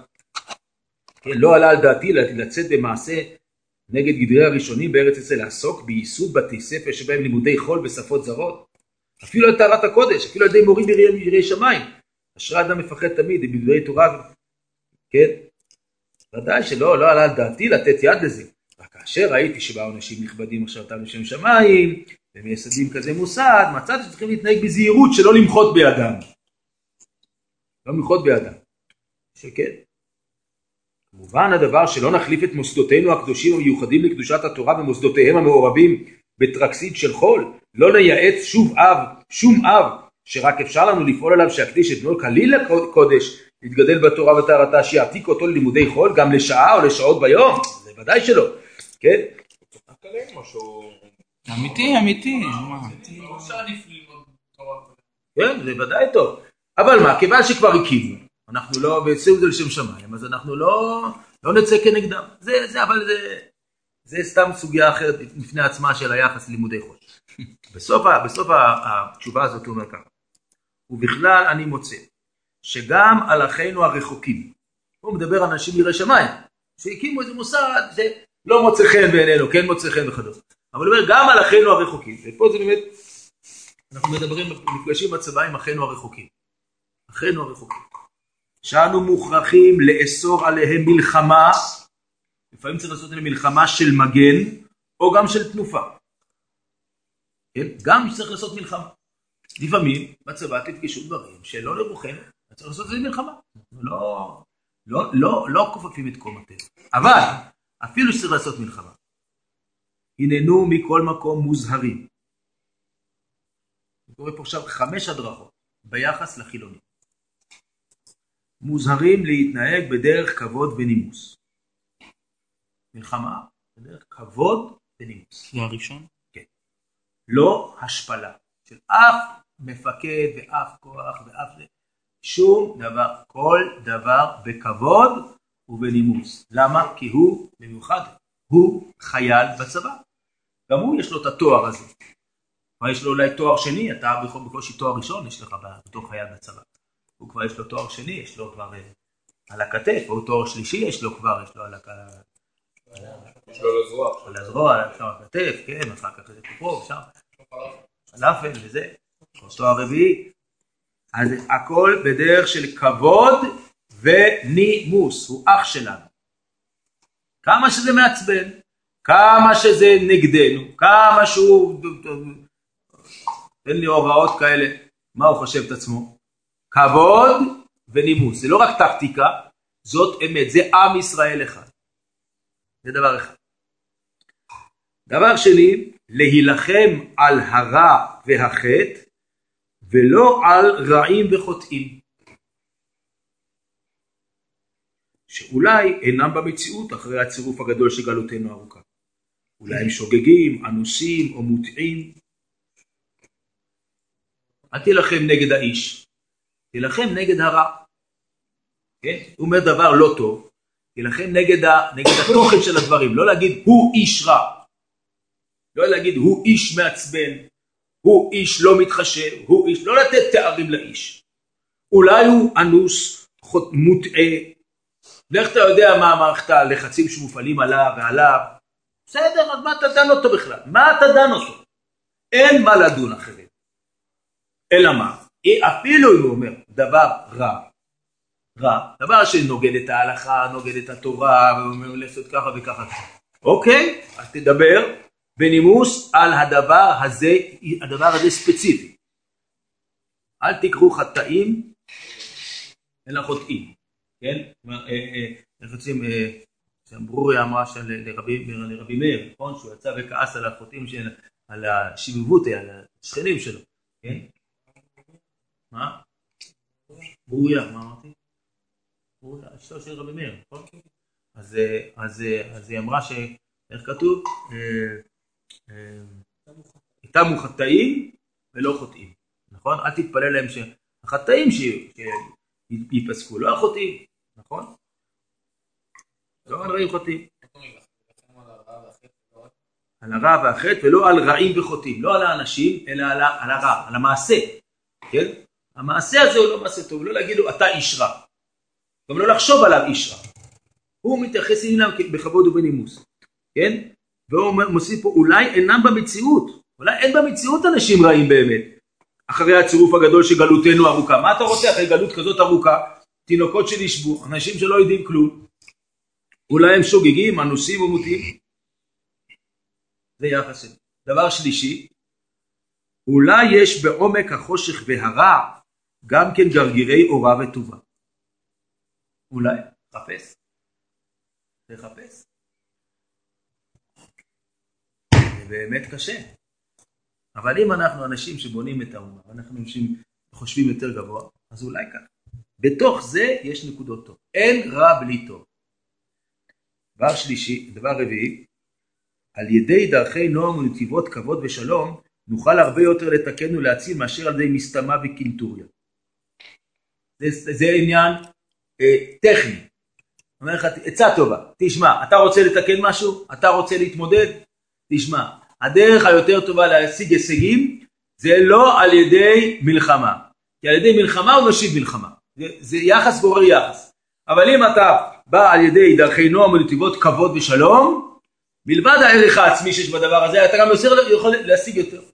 לא עלה על דעתי לצאת במעשה נגד גדרי הראשונים בארץ ישראל, לעסוק בייסוד בתי ספר שבהם לימודי חול בשפות זרות, אפילו על טהרת הקודש, אפילו על ידי מורים יראי שמיים. אשרי אדם מפחד תמיד, בדברי תורה, כן? ודאי שלא עלה על דעתי לתת יד לזה. רק כאשר ראיתי שבאו אנשים נכבדים עכשיו אותם לשם שמיים, ומייסדים כזה מוסד, מצאתי שצריכים להתנהג בזהירות שלא למחות בידם. לא למחות בידם. שכן. כמובן הדבר שלא נחליף את מוסדותינו הקדושים המיוחדים לקדושת התורה ומוסדותיהם המעורבים בטרקסית של חול, לא נייעץ שום אב שרק אפשר לנו לפעול עליו שהקדיש את בנו כליל לקודש, להתגדל בתורה וטהרתה, שיעתיק אותו ללימודי חול, גם לשעה או לשעות ביום, זה ודאי שלא, כן? אמיתי. כן, זה ודאי טוב. אבל מה, כיוון שכבר הקימו, אנחנו לא, ועשו זה לשם שמיים, אז אנחנו לא נצא כנגדם. אבל זה סתם סוגיה אחרת לפני עצמה של היחס ללימודי חול. בסוף התשובה הזאת הוא אומר ככה. ובכלל אני מוצא שגם על אחינו הרחוקים, הוא מדבר על אנשים יראי שמיים, שהקימו איזה מוסד שלא מוצא חן בעינינו, כן מוצא חן וכדומה. אבל הוא אומר גם על אחינו הרחוקים, ופה זה באמת, אנחנו מדברים, מפגשים בצבא עם אחינו הרחוקים. אחינו הרחוקים. שאנו מוכרחים לאסור עליהם מלחמה, לפעמים צריך לעשות עליהם מלחמה של מגן, או גם של תנופה. כן? גם צריך לעשות מלחמה. לפעמים בצבא תפגשו דברים שלא לרוחנו, צריך לעשות את זה מלחמה. לא כופפים את קום הטבע. אבל אפילו שצריך לעשות מלחמה, הננו מכל מקום מוזהרים. אני קורא פה עכשיו 5 הדרכות ביחס לחילונים. מוזהרים להתנהג בדרך כבוד ונימוס. מלחמה בדרך כבוד ונימוס. זה הראשון? כן. לא השפלה של אף מפקד ואף כוח ואף שום דבר. כל דבר בכבוד ובנימוס. למה? כי הוא במיוחד, הוא חייל בצבא. גם הוא יש לו את התואר הזה. יש לו אולי תואר שני, אתה בקושי תואר ראשון יש לך בתור חייל בצבא. הוא כבר יש לו תואר שני, יש לו כבר על הכתף, או תואר שלישי יש לו כבר, יש לו על הכתף. יש לו על הזרוע. על הזרוע, על הכתף, כן, אחר כך זה פה, שם. פלאפל וזה, תואר רביעי. אז הכל בדרך של כבוד ונימוס, הוא אח שלנו. כמה שזה מעצבן, כמה שזה נגדנו, כמה שהוא, אין לי הוראות כאלה, מה הוא חושב את עצמו? כבוד ונימוס, זה לא רק טקטיקה, זאת אמת, זה עם ישראל אחד. זה דבר אחד. דבר שני, להילחם על הרע והחטא, ולא על רעים וחוטאים. שאולי אינם במציאות אחרי הצירוף הגדול שגלותנו ארוכה. אולי הם שוגגים, אנוסים או מוטעים. אל תילחם נגד האיש, תילחם נגד הרע. כן? הוא אומר דבר לא טוב, תילחם נגד התוכן של הדברים, לא להגיד הוא איש רע. לא להגיד הוא איש מעצבן, הוא איש לא מתחשב, הוא איש, לא לתת תארים לאיש. אולי הוא אנוס, מוטעה, ואיך אתה יודע מה מערכת הלחצים שמופעלים עליו ועליו? בסדר, אז מה אתה דן אותו בכלל? מה אתה דן אותו? אין מה לדון אחרים. אלא מה? אפילו אם הוא אומר דבר רע, דבר שנוגד את ההלכה, נוגד את התורה, ואומר לעשות ככה וככה. אוקיי, אז תדבר בנימוס על הדבר הזה ספציפי. אל תקראו חטאים, אלא חוטאים. כן? איך יוצאים, ברוריה אמרה לרבי מאיר, נכון? שהוא יצא וכעס על החוטאים, על השיבובותי, על השכנים שלו. כן? מה? ברוריה, מה אמרתי? ברוריה, אשתו של רבי מאיר, נכון? אז היא אמרה ש... איך כתוב? איתם חטאים ולא חוטאים. נכון? אל תתפלל להם שהחטאים ייפסקו, לא החוטאים. נכון? לא על רעים חוטאים. על הרע והחטא ולא על רעים וחוטאים. לא על האנשים, אלא על הרע, על המעשה. כן? המעשה הזה הוא לא מעשה טוב, לא להגיד לו אתה איש רע. גם לא לחשוב עליו איש רע. הוא מתייחס אליהם בכבוד ובנימוס. כן? והוא מוסיף פה, אולי אינם במציאות. אולי אין במציאות אנשים רעים באמת. אחרי הצירוף הגדול שגלותנו ארוכה. מה אתה רוצה אחרי גלות כזאת ארוכה? תינוקות שנשבו, אנשים שלא יודעים כלום. אולי הם שוגגים, אנוסים או מוטים. זה יחס. דבר שלישי, אולי יש בעומק החושך והרע גם כן גרגירי אורה וטובה. אולי, תחפש. תחפש. זה באמת קשה. אבל אם אנחנו אנשים שבונים את האומה, אנחנו אנשים חושבים יותר גבוה, אז אולי כך. בתוך זה יש נקודות טוב. אין רע בלי טוב. דבר שלישי, דבר רביעי, על ידי דרכי נועם ונתיבות כבוד ושלום, נוכל הרבה יותר לתקן ולהציל מאשר על ידי מסתמה וקינטוריה. זה עניין טכני. אומר לך, עצה טובה, תשמע, אתה רוצה לתקן משהו? אתה רוצה להתמודד? תשמע, הדרך היותר טובה להשיג הישגים, זה לא על ידי מלחמה. כי על ידי מלחמה הוא משיב מלחמה. זה יחס גורר יחס. אבל אם אתה בא על ידי דרכי נועם ונתיבות כבוד ושלום, מלבד הערך העצמי שיש בדבר הזה, אתה גם יכול להשיג יותר.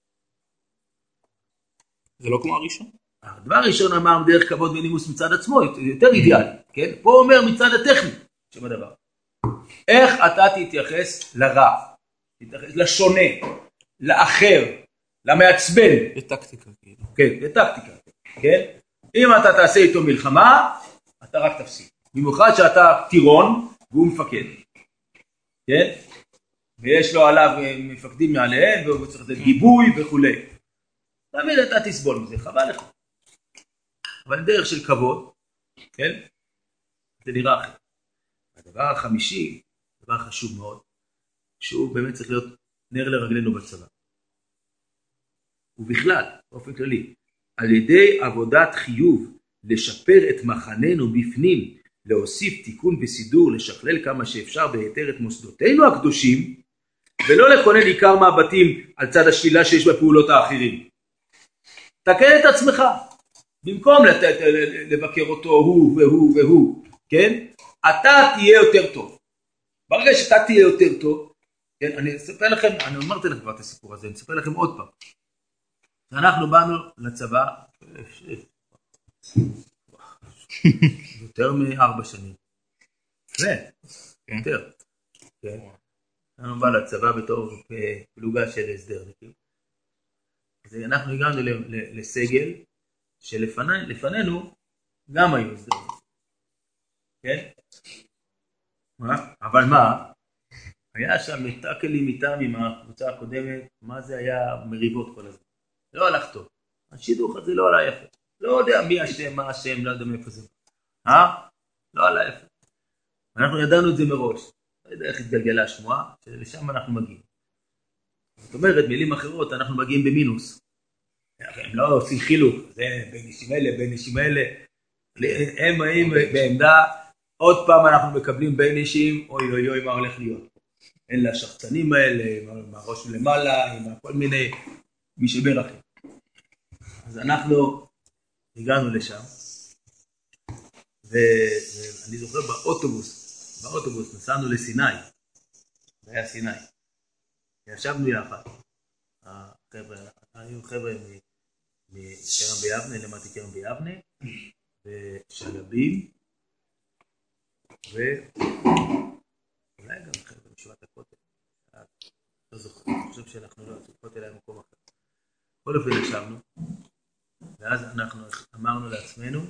זה לא כמו הראשון. הדבר הראשון אמר דרך כבוד ונימוס מצד עצמו, יותר אידיאלי, כן? פה אומר מצד הטכני שבדבר. איך אתה תתייחס לרע, תתייחס לשונה, לאחר, למעצבן. בטקטיקה. כן, בטקטיקה, כן? אם אתה תעשה איתו מלחמה, אתה רק תפסיד. במיוחד שאתה טירון והוא מפקד, כן? ויש לו עליו מפקדים מעליהם, והוא צריך לתת גיבוי וכולי. תמיד אתה תסבול מזה, חבל לך. אבל דרך של כבוד, כן? זה נראה אחר. הדבר החמישי, דבר חשוב מאוד, שהוא באמת צריך להיות נר לרגלינו בצבא. ובכלל, באופן כללי, על ידי עבודת חיוב לשפר את מחננו בפנים, להוסיף תיקון וסידור, לשכלל כמה שאפשר בהיתר את מוסדותינו הקדושים, ולא לכונן עיקר מהבתים על צד השלילה שיש בפעולות האחרים. תקן את עצמך, במקום לבקר אותו הוא והוא והוא, כן? אתה תהיה יותר טוב. ברגע שאתה תהיה יותר טוב, כן? אני אספר לכם, אני אומרת לכם כבר את הסיפור הזה, אני אספר לכם עוד פעם. אנחנו באנו לצבא, יותר מ4 שנים. יותר. אנחנו באנו לצבא בתור פלוגה של הסדרניקים. אז אנחנו הגענו לסגל שלפנינו גם היו הסדרניקים. כן? אבל מה? היה שם מטקלים איתם עם הקבוצה הקודמת, מה זה היה מריבות כל הזמן. לא הלך טוב. השידוך הזה לא עלה יפה. לא יודע מי השם, מה השם, לא יודע מאיפה זה. לא עלה יפה. אנחנו ידענו את זה מראש. לא יודע איך התגלגלה השמועה, שלשם אנחנו מגיעים. זאת אומרת, מילים אחרות, אנחנו מגיעים במינוס. הם לא עושים חילוק, זה בין אישים אלה, בין אישים אלה. הם באים בעמדה, עוד פעם אנחנו מקבלים בין אישים, אוי אוי אוי מה הולך להיות. אין לה שחצנים האלה, עם הראש למעלה, עם כל מיני משבר אחר. אז אנחנו הגענו לשם, ואני זוכר באוטובוס נסענו לסיני, זה היה סיני. ישבנו יחד, היו חבר'ה מקרם ביבנה, למדתי קרם ביבנה, ושלבים, ואולי גם חבר'ה משורת הכותל. לא זוכר, אני חושב שאנחנו לא הכותל היה מקום אחר. כל אופן ישבנו, ואז אנחנו אמרנו לעצמנו,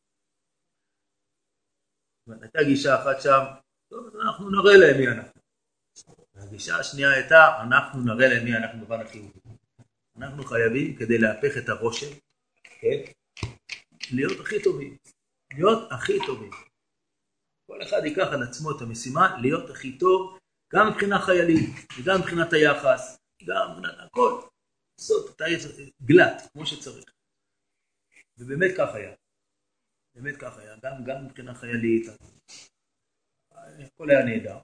הייתה גישה אחת שם, טוב, אז אנחנו נראה להם מי אנחנו. והגישה השנייה הייתה, אנחנו נראה להם מי אנחנו בבן החיובי. אנחנו חייבים, כדי להפך את הרושם, כן? להיות הכי טובים. להיות הכי טובים. כל אחד ייקח על עצמו את המשימה, להיות הכי טוב, גם מבחינה חיילית, וגם מבחינת היחס, גם מבחינת הכל. לעשות את גלת, כמו שצריך. ובאמת כך היה. באמת כך היה. גם מבחינה חיילית, הכל היה נהדר.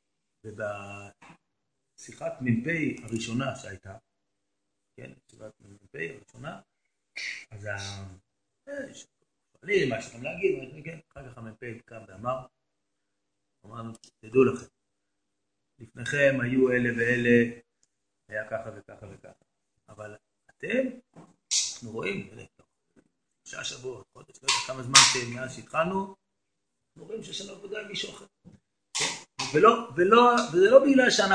ובשיחת מ"פ הראשונה שהייתה, כן, שיחת מ"פ הראשונה, אז אני מה שאתם להגיד, כן, אחר כך המ"פ קם ואמר, אמרנו, תדעו לכם, לפניכם היו אלה ואלה, היה ככה וככה וככה, אבל אתם, אנחנו רואים, שעה שבוע, חודש, לא יודע כמה זמן מאז שהתחלנו, אנחנו רואים שיש לנו עבודה עם מישהו אחר. וזה לא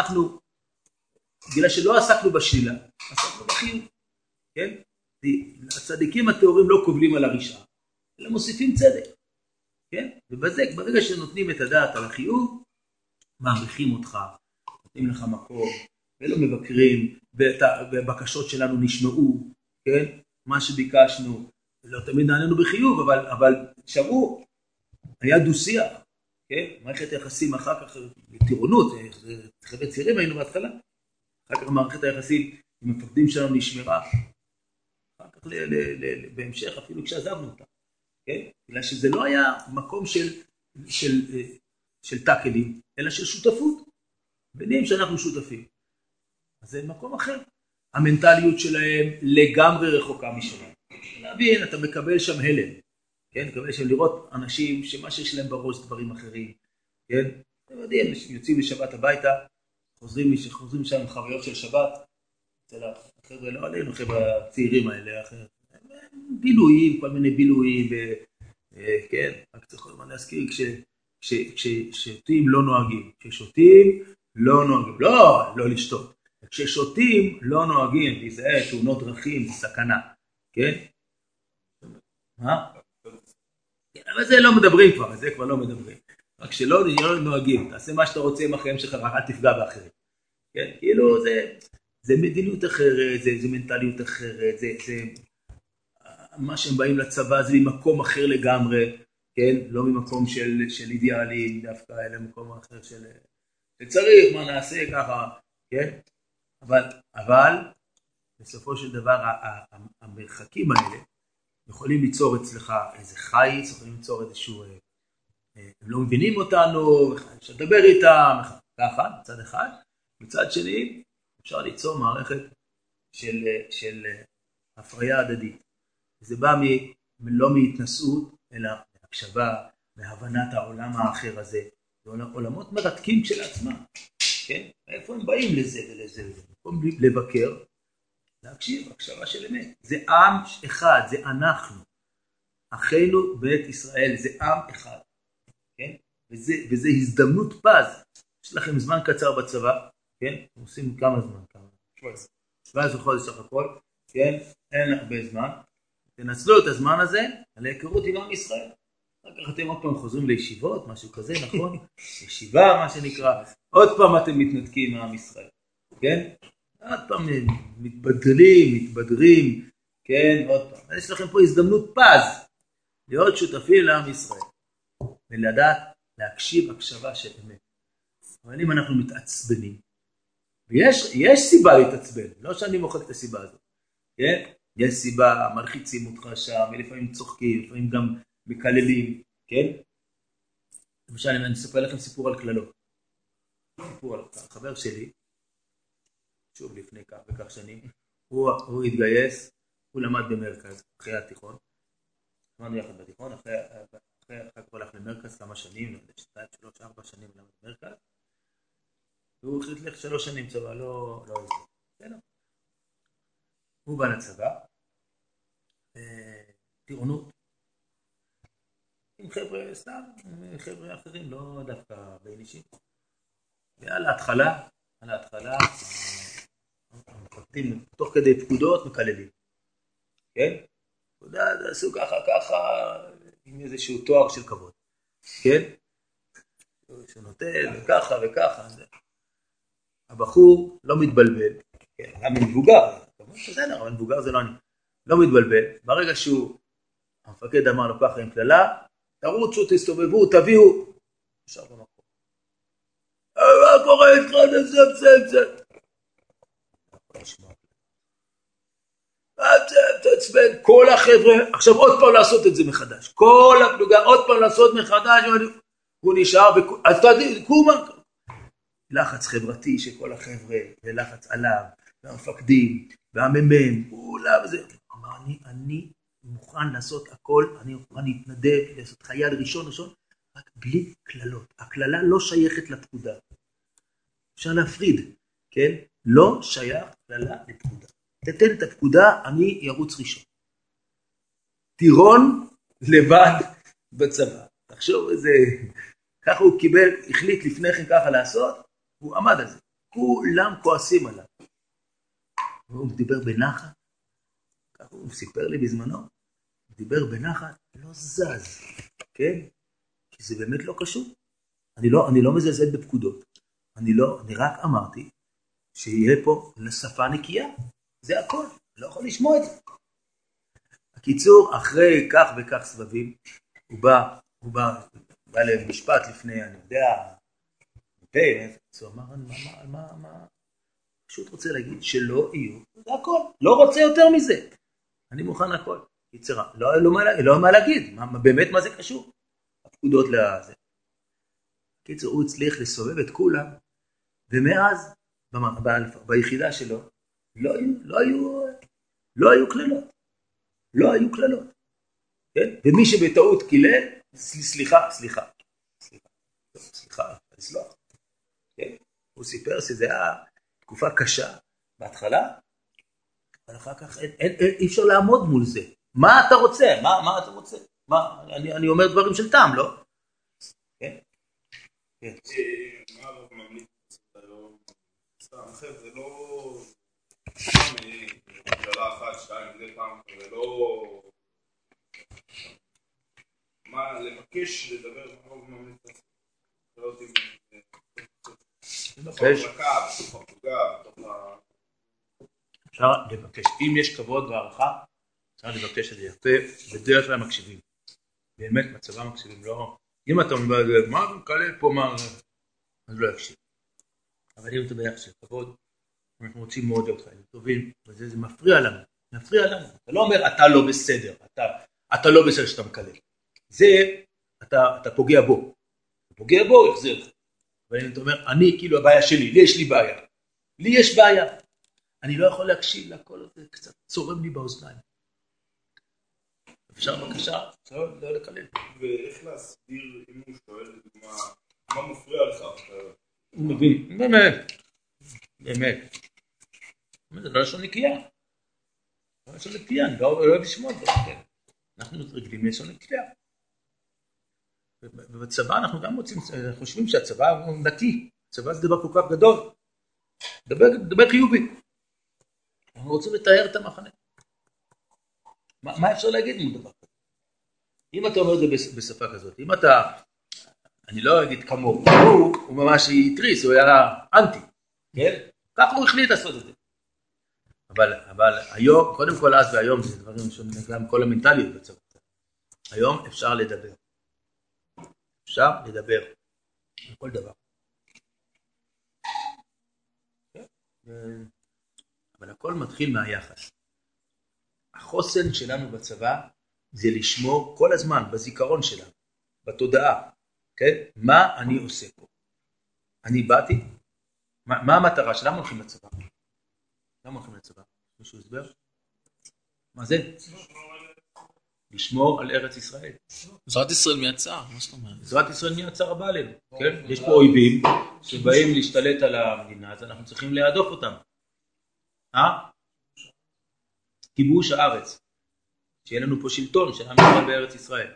בגלל שלא עסקנו בשלילה, עסקנו בחיוב, כן? הצדיקים התיאורים לא קובלים על הרשעה, אלא מוסיפים צדק, כן? ובזה, ברגע שנותנים את הדעת על החיוב, מעריכים אותך, נותנים לך מקום, ולא מבקרים, והבקשות שלנו נשמעו, כן? מה שביקשנו, לא תמיד נענינו בחיוב, אבל שבו, היה דו-שיח, כן? מערכת היחסים אחר כך, טירונות, חבר'ה צעירים היינו בהתחלה, אחר כך מערכת היחסים עם המפקדים שלנו נשמרה, אחר כך בהמשך אפילו כשעזבנו אותה, כן? בגלל שזה לא היה מקום של טאקלים, אלא של שותפות, בינים שאנחנו שותפים. אז זה מקום אחר. המנטליות שלהם לגמרי רחוקה משלהם. להבין, אתה מקבל שם הלם, כן? מקבל שם לראות אנשים שמה שיש להם בראש דברים אחרים, כן? אתם יודעים, יוצאים לשבת הביתה, חוזרים שם עם חוויות של שבת, אצל החבר'ה לא עלינו, חבר'ה הצעירים האלה, בילויים, כל מיני בילויים, כן? רק צריך כל מה להזכיר, כששותים לא נוהגים, כששותים לא נוהגים, לא לשתות. כששותים לא נוהגים, להיזהר, תאונות דרכים, סכנה, כן? מה? אבל זה לא מדברים כבר, זה כבר לא מדברים. רק שלא נוהגים, תעשה מה שאתה רוצה עם החיים שלך, רק אל תפגע באחרים. כן? כאילו זה מדיניות אחרת, זה מנטליות אחרת, זה מה שהם באים לצבא זה ממקום אחר לגמרי, כן? לא ממקום של אידיאלים דווקא, אלא ממקום אחר שצריך, מה נעשה ככה, כן? אבל בסופו של דבר המרחקים האלה יכולים ליצור אצלך איזה חיץ, יכולים ליצור איזשהו, הם לא מבינים אותנו, אפשר לדבר איתם, ככה, מצד אחד, מצד שני אפשר ליצור מערכת של הפריה הדדית. זה בא לא מהתנסות, אלא מהקשבה, מהבנת העולם האחר הזה, עולמות מרתקים כשלעצמם, כן? איפה הם באים לזה ולזה ולזה? במקום לבקר, להקשיב, הקשבה של אמת. זה עם אחד, זה אנחנו. אחינו בית ישראל, זה עם אחד, כן? וזה הזדמנות פז. יש לכם זמן קצר בצבא, כן? עושים כמה זמן? 17 חודש סך הכל, כן? אין הרבה זמן. תנצלו את הזמן הזה על ההיכרות עם עם ישראל. אחר כך אתם עוד פעם חוזרים לישיבות, משהו כזה, נכון? ישיבה, מה שנקרא. עוד פעם אתם מתנתקים מעם ישראל, כן? עוד פעם מתבדרים, כן? עוד פעם. יש לכם פה הזדמנות פז להיות שותפים לעם ישראל. ולדעת להקשיב הקשבה של אמת. אבל אם אנחנו מתעצבנים, ויש סיבה להתעצבן, לא שאני מוחק את הסיבה הזאת, כן? יש סיבה, מלחיצים אותך שם, ולפעמים צוחקים, לפעמים גם מקללים, כן? למשל, אני אספר לכם סיפור על כללות. סיפור על חבר שלי, שוב לפני כך וכך שנים, הוא התגייס, הוא למד במרכז, אחרי התיכון, למדנו יחד בתיכון, אחרי כך הוא הלך למרכז כמה שנים, 2, 3, 4 שנים למד במרכז, והוא החליט לך 3 שנים צבא, לא איזה. הוא בא לצבא, טירונות, עם חבר'ה סתם, חבר'ה אחרים, לא דווקא בין אישים. ועל ההתחלה, המפקדים תוך כדי פקודות מקללים. כן? פקודה, עשו ככה, עם איזשהו תואר של כבוד. כן? שהוא נותן, וככה. הבחור לא מתבלבל. כן, גם מבוגר. בסדר, אבל מבוגר זה לא אני. לא מתבלבל. ברגע שהוא, המפקד אמר לו ככה עם כללה, תרוצו, תסתובבו, תביאו. נשאר במקום. מה קורה איתך? זה. תעצבן, כל החבר'ה, עכשיו עוד פעם לעשות את זה מחדש. כל הפלוגה, עוד פעם לעשות מחדש, הוא נשאר, אז תעדי, קומה. לחץ חברתי של כל החבר'ה, ולחץ עליו, והמפקדים, והממם, כולם וזה. אמר, אני מוכן לעשות הכל, אני מוכן להתנדב, לעשות חייל ראשון, רק בלי כללות. הכללה לא שייכת לפקודה. אפשר להפריד, כן? לא שייך כללה לפקודה. תתן את הפקודה, אני ירוץ ראשון. טירון לבד בצבא. תחשוב איזה, ככה הוא קיבל, החליט לפני כן ככה לעשות, הוא עמד על זה. כולם כועסים עליו. הוא דיבר בנחת, ככה הוא סיפר לי בזמנו, הוא דיבר בנחת, לא זז, כן? כי זה באמת לא קשור. אני לא מזלזל בפקודות. אני רק אמרתי שיהיה פה לשפה נקייה. זה הכל. לא יכול לשמוע את זה. קיצור, אחרי כך וכך סבבים, הוא בא למשפט לפני, אני יודע, הוא אמר, מה? פשוט רוצה להגיד שלא יהיו, זה הכל, לא רוצה יותר מזה. אני מוכן הכל. יצרה, לא מה להגיד, באמת מה זה קשור? הפקודות לזה. קיצור, הוא הצליח לסובב את כולם, ומאז, ביחידה שלו, לא היו כללות. לא היו כללות. כן? ומי שבטעות קילל, סליחה. סלוח. כן? הוא סיפר שזה היה תקופה קשה בהתחלה, אבל אחר כך אי אפשר לעמוד מול זה. מה אתה רוצה? מה אתה רוצה? אני אומר דברים של טעם, לא? כן? כן. מה הרב ממליץ היום? סתם, אחרי זה לא... ממשלה אחת, שתיים, מדי פעם, זה לא... מה, לבקש, לדבר, מה הרב ממליץ? לא יודעים... בתוך הפוגה, אפשר לבקש, אם יש כבוד והערכה, אפשר לבקש את זה יפה, בדרך כלל מקשיבים. באמת מצבם מקשיבים, לא... אם אתה אומר, מה מקלל פה, מה... אז לא יקשיב. אבל אם אתה ביחס של כבוד, אנחנו רוצים מאוד להיות חיים טובים, וזה מפריע לנו. אתה לא אומר, אתה לא בסדר, אתה לא בסדר שאתה מקלל. זה, אתה פוגע בו. אתה פוגע בו, יחזיר לך. ואם אתה אומר, אני כאילו הבעיה שלי, יש לי בעיה. לי יש בעיה. אני לא יכול להקשיב לכל הזה, קצת צורם לי באוזניים. אפשר בבקשה? לא לקלל. ואיך להסביר, אם הוא שואל, לדוגמה, מה מפריע לך? הוא מבין, באמת. זה לא לשון נקייה. אני לא אוהב לשמוע את זה. אנחנו רגילים לשון נקייה. ובצבא אנחנו גם חושבים שהצבא הוא נקי. הצבא זה דבר כל כך גדול. דבר חיובי. אנחנו רוצים לתאר את המחנה. מה אפשר להגיד מול דבר כזה? אם אתה אומר את זה בשפה כזאת, אם אתה, אני לא אגיד כמוהו, הוא ממש התריס, הוא היה אנטי, כן? כך הוא החליט לעשות את זה. אבל היום, קודם כל אז והיום, זה דברים שגם כל המנטליות בצבא. היום אפשר לדבר. אפשר לדבר. על כל דבר. אבל הכל מתחיל מהיחס. החוסן שלנו בצבא זה לשמור כל הזמן בזיכרון שלנו, בתודעה, כן? מה אני עושה פה? אני באתי? מה המטרה שלה? למה הולכים לצבא? מישהו הסבר? מה זה? לשמור על ארץ ישראל. עזרת ישראל מהצער, מה זאת אומרת? עזרת ישראל מהצער הבא עלינו, כן? יש פה אויבים שבאים להשתלט על המדינה, אז אנחנו צריכים להדוף אותם. כיבוש הארץ. שיהיה לנו פה שלטון של עם ישראל בארץ ישראל.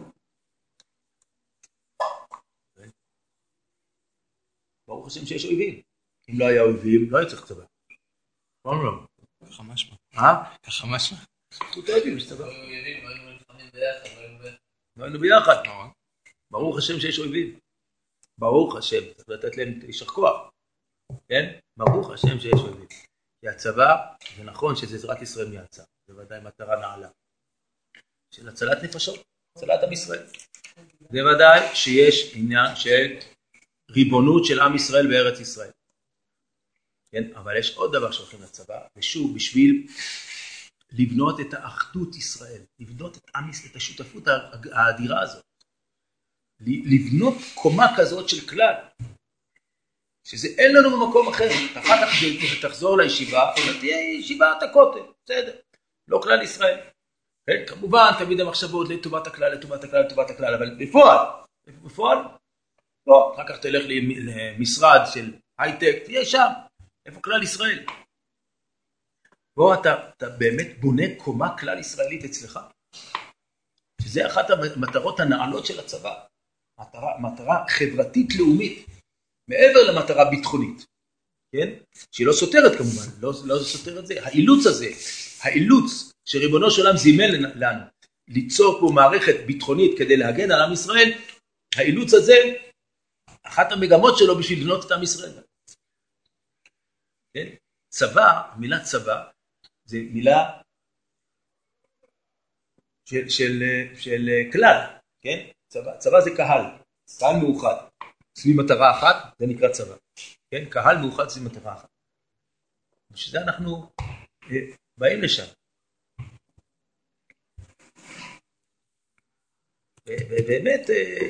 ברוך השם שיש אויבים. אם לא היה אויבים, לא היה צריך צבא. לא. ככה משמע. ככה משמע. זכות אויבים יש צבא. לא היינו נלחמים ביחד, לא היינו ביחד. ברוך השם שיש אויבים. ברוך השם, צריך לתת להם יישר כוח. כן? ברוך השם שיש אויבים. כי הצבא, זה נכון שזה עזרת ישראל מהצער. זה ודאי מטרה נעלה. של הצלת נפשות, הצלת עם ישראל. זה ודאי שיש עניין של ריבונות של עם ישראל בארץ ישראל. כן? אבל יש עוד דבר שהולכים לצבא, ושוב, בשביל לבנות את האחדות ישראל, לבנות את השותפות האדירה הזאת, לבנות קומה כזאת של כלל, שזה אין לנו במקום אחר, אחר כך תחזור לישיבה, תהיה ישיבת הכותל, בסדר, לא כלל ישראל. כן? כמובן, תמיד המחשבות לטובת הכלל, אבל בפועל, לא, אחר כך תלך למשרד של הייטק, תהיה שם, איפה כלל ישראל? בוא אתה באמת בונה קומה כלל ישראלית אצלך, שזה אחת המטרות הנעלות של הצבא, מטרה חברתית לאומית, מעבר למטרה ביטחונית, כן? שהיא לא סותרת כמובן, לא סותרת זה, האילוץ שריבונו של עולם זימן לנו, ליצור פה מערכת ביטחונית כדי להגן על עם ישראל, האילוץ הזה, אחת המגמות שלו בשביל לבנות את עם ישראל. כן? צבא, המילה צבא, זה מילה של כלל, כן? צבא זה קהל מאוחד, סביב מטרה אחת, זה נקרא צבא, כן? קהל מאוחד סביב מטרה אחת. בשביל זה אנחנו באים לשם. ובאמת,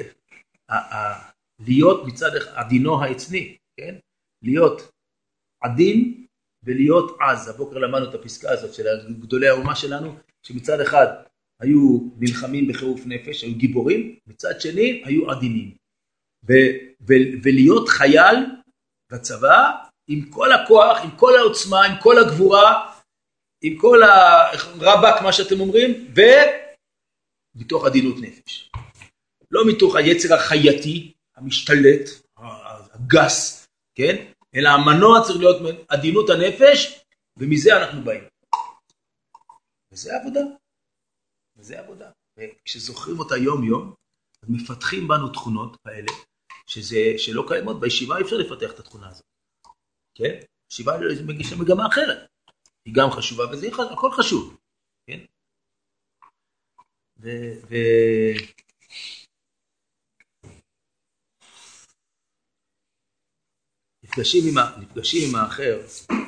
להיות מצד עדינו העצני, כן? להיות עדין ולהיות עז. הבוקר למדנו את הפסקה הזאת של גדולי האומה שלנו, שמצד אחד היו נלחמים בחירוף נפש, היו גיבורים, מצד שני היו עדינים. ולהיות חייל בצבא עם כל הכוח, עם כל העוצמה, עם כל הגבורה, עם כל הרבק, מה שאתם אומרים, ומתוך עדינות נפש. לא מתוך היצר החייתי, המשתלט, הגס, כן? אלא המנוע צריך להיות עדינות הנפש, ומזה אנחנו באים. וזה עבודה. וזה עבודה. וכשזוכרים אותה יום יום, מפתחים בנו תכונות האלה, שלא קיימות. בישיבה אי אפשר לפתח את התכונה הזאת. כן? ישיבה מגישה מגמה אחרת. היא גם חשובה, וזה הכל חשוב. כן? נפגשים עם האחר,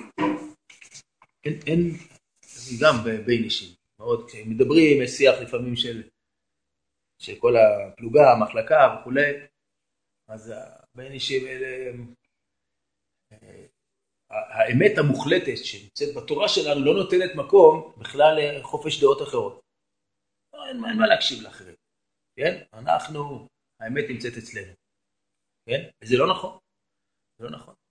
אין גם בין אישים. מאוד, כשמדברים, יש שיח לפעמים של כל הפלוגה, המחלקה וכו', אז בין אישים אלה, האמת המוחלטת שנמצאת בתורה שלנו לא נותנת מקום בכלל לחופש דעות אחרות. אין מה להקשיב לאחרים, כן? האמת נמצאת אצלנו, כן? וזה לא נכון. זה לא נכון.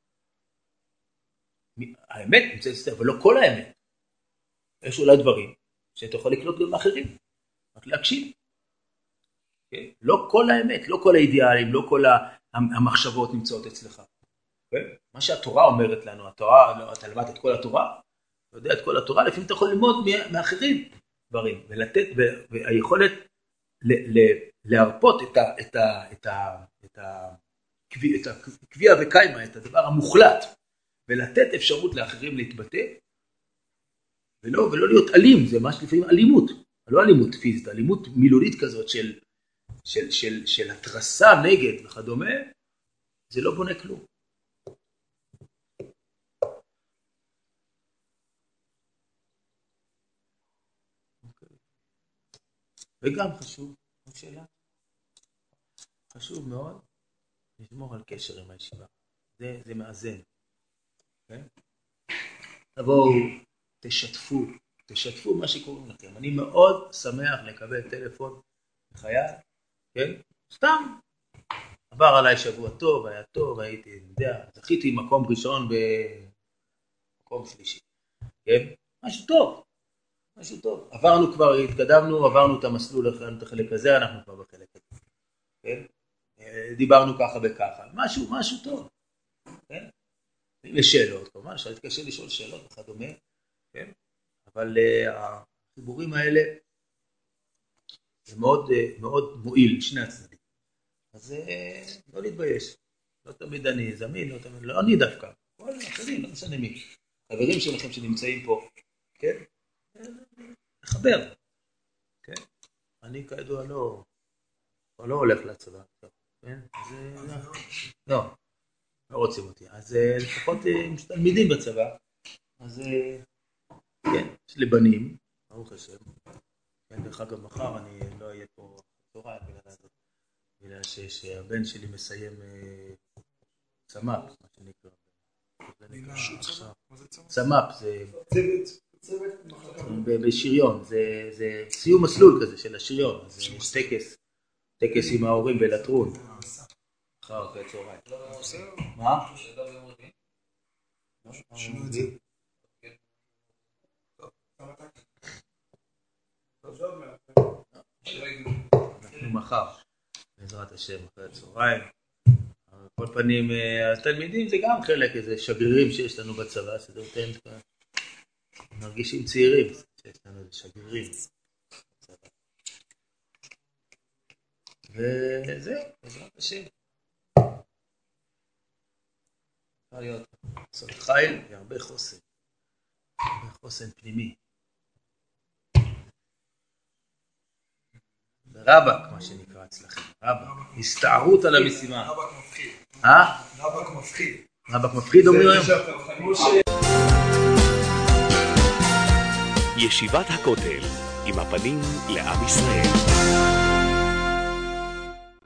האמת נמצאת אצלנו, אבל לא כל האמת. יש אולי דברים שאתה יכול לקלוט גם אחרים, רק להקשיב. כן? לא כל האמת, לא כל האידיאלים, לא כל המחשבות נמצאות אצלך. כן? מה שהתורה אומרת לנו, התורה, אתה למד את כל התורה, אתה יודע את כל התורה, לפעמים אתה יכול ללמוד מאחרים דברים, ולתת, והיכולת להרפות את הקביעה וקיימה, את הדבר המוחלט, ולתת אפשרות לאחרים להתבטא, ולא להיות אלים, זה ממש לפעמים אלימות, לא אלימות פיזית, אלימות מילולית כזאת של התרסה נגד וכדומה, זה לא בונה כלום. וגם חשוב, שאלה, חשוב מאוד, לשמור על קשר עם הישיבה. זה מאזן. כן? תבואו, תשתפו מה שקוראים לכם. אני מאוד שמח לקבל טלפון מחייל, כן? סתם. עבר עליי שבוע טוב, היה טוב, הייתי, יודע, זכיתי מקום ראשון במקום שלישי. כן? משהו טוב. עברנו כבר, התקדמנו, עברנו את המסלול, את החלק הזה, אנחנו כבר בחלק הזה. כן? דיברנו ככה וככה, משהו טוב, כן? יש שאלות, כמובן, אפשר להתקשר לשאול שאלות וכדומה, כן? אבל החיבורים האלה, זה מאוד מועיל לשני הצדדים. אז לא להתבייש, לא תמיד אני זמין, לא אני דווקא, כל האחרים, לא משנה מי. חברים שלכם שנמצאים פה, כן? לחבר, כן? אני כידוע לא הולך לצבא, כן? לא רוצים אותי, אז לפחות תלמידים בצבא, אז כן, יש לי בנים, ברוך השם, כן, דרך אגב מחר אני לא אהיה פה צהריים בגלל שהבן שלי מסיים צמ"פ, מה שנקרא, צמ"פ זה בשריון, זה סיום מסלול כזה של השריון, אז יש טקס עם ההורים בלטרון. אחר אחרי צהריים. מה? אנחנו מחר, בעזרת השם, אחרי צהריים. על כל פנים, התלמידים זה גם חלק איזה שגרירים שיש לנו בצבא, שזה נותן מרגישים צעירים, שיש לנו איזה שגרירים. וזהו, בעזרת השם. אפשר להיות סוד חיל והרבה חוסן פנימי. רבק, מה שנקרא אצלכם, רבק. הסתערות על המשימה. רבק מפחיד. רבק מפחיד. רבק מפחיד אומרים היום. ישיבת הכותל, עם הפנים לעם ישראל.